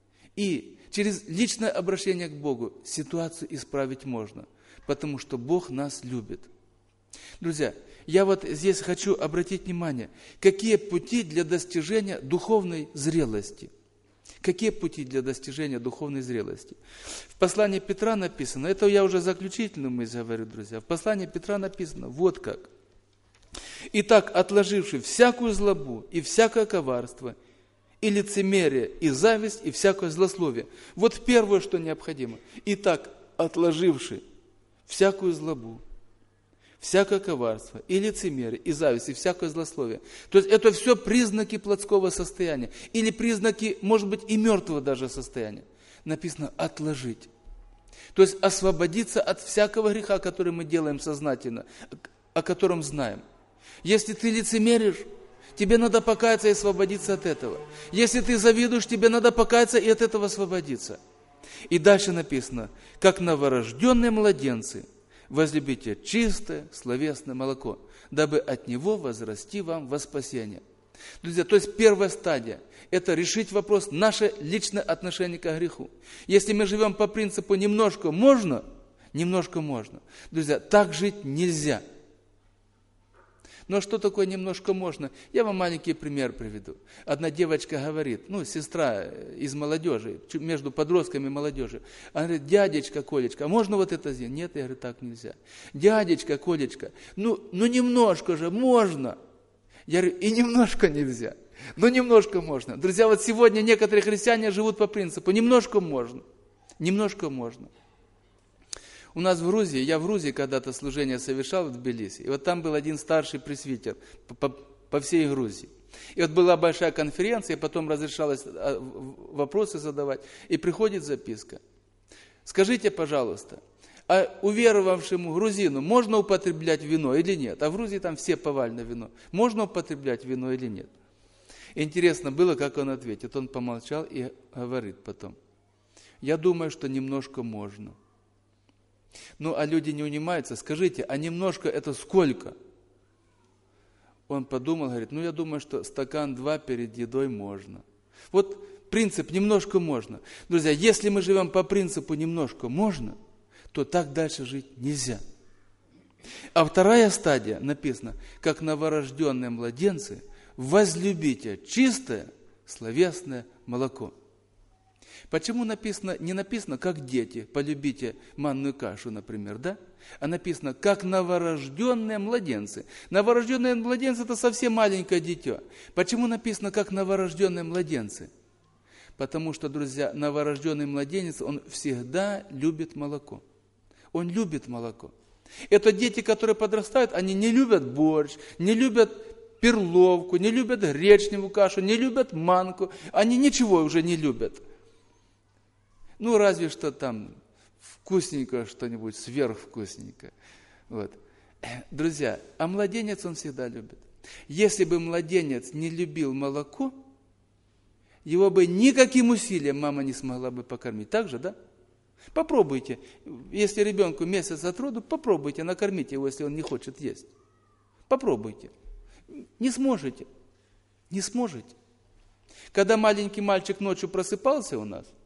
A: и через личное обращение к Богу ситуацию исправить можно, потому что Бог нас любит. Друзья, я вот здесь хочу обратить внимание, какие пути для достижения духовной зрелости. Какие пути для достижения духовной зрелости? В послании Петра написано, это я уже заключительную мысль говорю, друзья, в послании Петра написано, вот как. «Итак, отложивши всякую злобу и всякое коварство, и лицемерие, и зависть, и всякое злословие». Вот первое, что необходимо. Итак, отложивши всякую злобу, всякое коварство, и лицемерие, и зависть, и всякое злословие. То есть это все признаки плотского состояния, или признаки, может быть, и мертвого даже состояния. Написано «отложить». То есть освободиться от всякого греха, который мы делаем сознательно, о котором знаем. Если ты лицемеришь, тебе надо покаяться и освободиться от этого. Если ты завидуешь, тебе надо покаяться и от этого освободиться. И дальше написано, как новорожденные младенцы, возлюбите чистое словесное молоко, дабы от него возрасти вам во спасение. Друзья, то есть первая стадия – это решить вопрос, наше личное отношение к греху. Если мы живем по принципу «немножко можно», немножко можно. Друзья, так жить нельзя. Но что такое немножко можно? Я вам маленький пример приведу. Одна девочка говорит, ну, сестра из молодежи, между подростками и молодежью. Она говорит, дядечка Колечка, а можно вот это сделать? Нет, я говорю, так нельзя. Дядечка Колечка, ну, ну немножко же можно. Я говорю, и немножко нельзя. Ну, немножко можно. Друзья, вот сегодня некоторые христиане живут по принципу, немножко можно. Немножко можно. У нас в Грузии, я в Грузии когда-то служение совершал в Тбилиси, и вот там был один старший пресвитер по, по всей Грузии. И вот была большая конференция, и потом разрешалось вопросы задавать, и приходит записка. Скажите, пожалуйста, а уверовавшему грузину можно употреблять вино или нет? А в Грузии там все повально вино. Можно употреблять вино или нет? Интересно было, как он ответит. Он помолчал и говорит потом: я думаю, что немножко можно. Ну, а люди не унимаются. Скажите, а немножко это сколько? Он подумал, говорит: ну, я думаю, что стакан два перед едой можно. Вот принцип «немножко можно». Друзья, если мы живем по принципу «немножко можно», то так дальше жить нельзя. А вторая стадия написана: как новорожденные младенцы, возлюбите чистое словесное молоко. Почему написано, не написано, как дети, полюбите манную кашу, например, да? А написано, как новорожденные младенцы. Новорожденные младенцы – это совсем маленькое дитя. Почему написано, как новорожденные младенцы? Потому что, друзья, новорожденный младенец, он всегда любит молоко. Он любит молоко. Это дети, которые подрастают, они не любят борщ, не любят перловку, не любят гречневую кашу, не любят манку. Они ничего уже не любят. Ну, разве что там вкусненькое что-нибудь, сверхвкусненькое. Вот. Друзья, а младенец он всегда любит. Если бы младенец не любил молоко, его бы никаким усилием мама не смогла бы покормить. Так же, да? Попробуйте. Если ребенку месяц от роду, попробуйте накормить его, если он не хочет есть. Попробуйте. Не сможете. Не сможете. Когда маленький мальчик ночью просыпался у нас,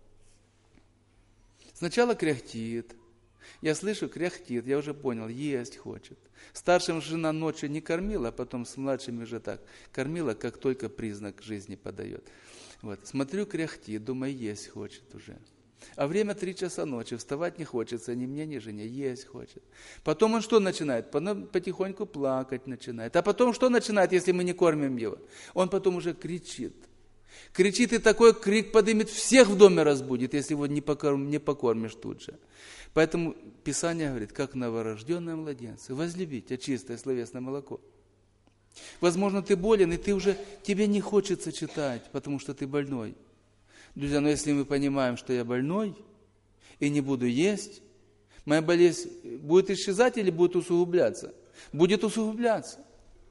A: сначала кряхтит. Я слышу, кряхтит. Я уже понял, есть хочет. Старшим жена ночью не кормила, а потом с младшими уже так кормила, как только признак жизни подает. Вот. Смотрю, кряхтит, думаю, есть хочет уже. А время три часа ночи, вставать не хочется, ни мне, ни жене, есть хочет. Потом он что начинает? Потихоньку плакать начинает. А потом что начинает, если мы не кормим его? Он потом уже кричит. Кричит, и такой крик поднимет, всех в доме разбудит, если его не, покорм, не покормишь тут же. Поэтому Писание говорит, как новорожденные младенцы, возлюбите чистое словесное молоко. Возможно, ты болен, и ты уже, тебе не хочется читать, потому что ты больной. Друзья, но если мы понимаем, что я больной, и не буду есть, моя болезнь будет исчезать или будет усугубляться? Будет усугубляться.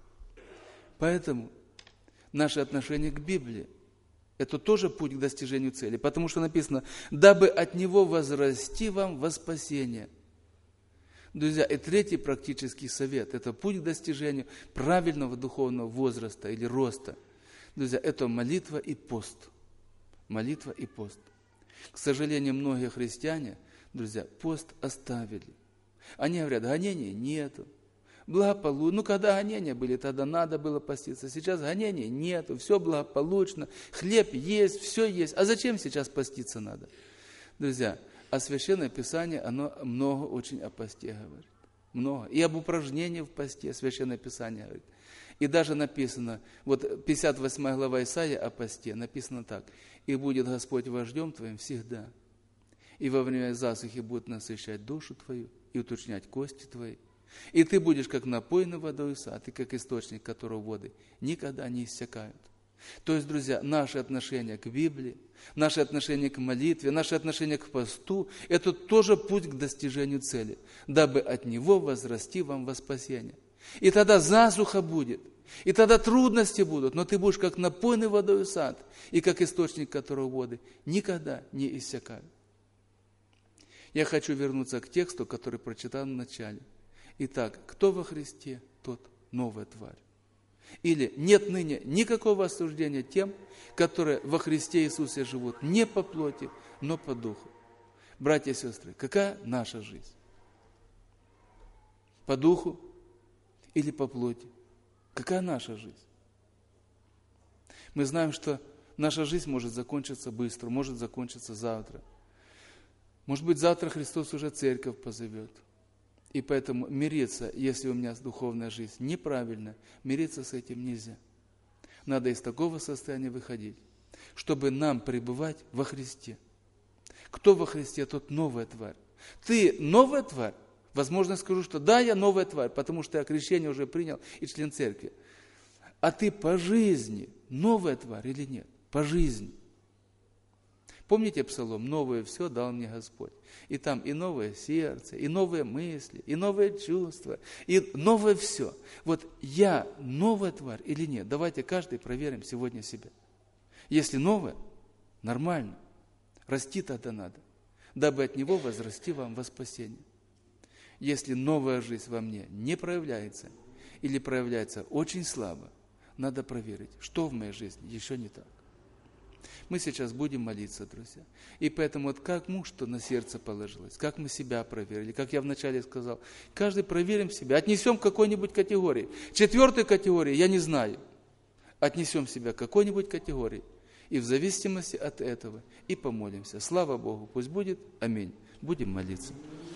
A: Поэтому наше отношение к Библии – это тоже путь к достижению цели, потому что написано, дабы от него возрасти вам во спасение. Друзья, и третий практический совет – это путь к достижению правильного духовного возраста или роста. Друзья, это молитва и пост. Молитва и пост. К сожалению, многие христиане, друзья, пост оставили. Они говорят, гонений нету. Благополучно. Ну, когда гонения были, тогда надо было поститься. Сейчас гонений нету, все благополучно, хлеб есть, все есть. А зачем сейчас поститься надо? Друзья, а Священное Писание, оно много очень о посте говорит. Много. И об упражнении в посте Священное Писание говорит. И даже написано, вот пятьдесят восьмая глава Исаия о посте, написано так. «И будет Господь вождем твоим всегда, и во время засухи будет насыщать душу твою, и уточнять кости твои. И ты будешь как напоенный водой сад, и как источник, которого воды никогда не иссякают». То есть, друзья, наше отношение к Библии, наше отношение к молитве, наше отношение к посту – это тоже путь к достижению цели, дабы от него возрасти вам во спасение. И тогда засуха будет, и тогда трудности будут, но ты будешь как напоенный водой сад, и как источник, которого воды никогда не иссякают. Я хочу вернуться к тексту, который прочитал в начале. Итак, кто во Христе, тот новая тварь. Или нет ныне никакого осуждения тем, которые во Христе Иисусе живут не по плоти, но по духу. Братья и сестры, какая наша жизнь? По духу или по плоти? Какая наша жизнь? Мы знаем, что наша жизнь может закончиться быстро, может закончиться завтра. Может быть, завтра Христос уже церковь позовет. И поэтому мириться, если у меня духовная жизнь неправильная, мириться с этим нельзя. Надо из такого состояния выходить, чтобы нам пребывать во Христе. Кто во Христе, тот новая тварь. Ты новая тварь? Возможно, скажу, что да, я новая тварь, потому что я крещение уже принял и член церкви. А ты по жизни новая тварь или нет? По жизни. Помните псалом? «Новое все дал мне Господь». И там и новое сердце, и новые мысли, и новые чувства, и новое все. Вот я новая тварь или нет? Давайте каждый проверим сегодня себя. Если новое, нормально. Расти тогда надо, дабы от него возрасти вам во спасение. Если новая жизнь во мне не проявляется, или проявляется очень слабо, надо проверить, что в моей жизни еще не так. Мы сейчас будем молиться, друзья. И поэтому вот как муж, что на сердце положилось, как мы себя проверили, как я вначале сказал, каждый проверим себя, отнесем к какой-нибудь категории. Четвертой категории я не знаю. Отнесем себя к какой-нибудь категории. И в зависимости от этого и помолимся. Слава Богу, пусть будет. Аминь. Будем молиться.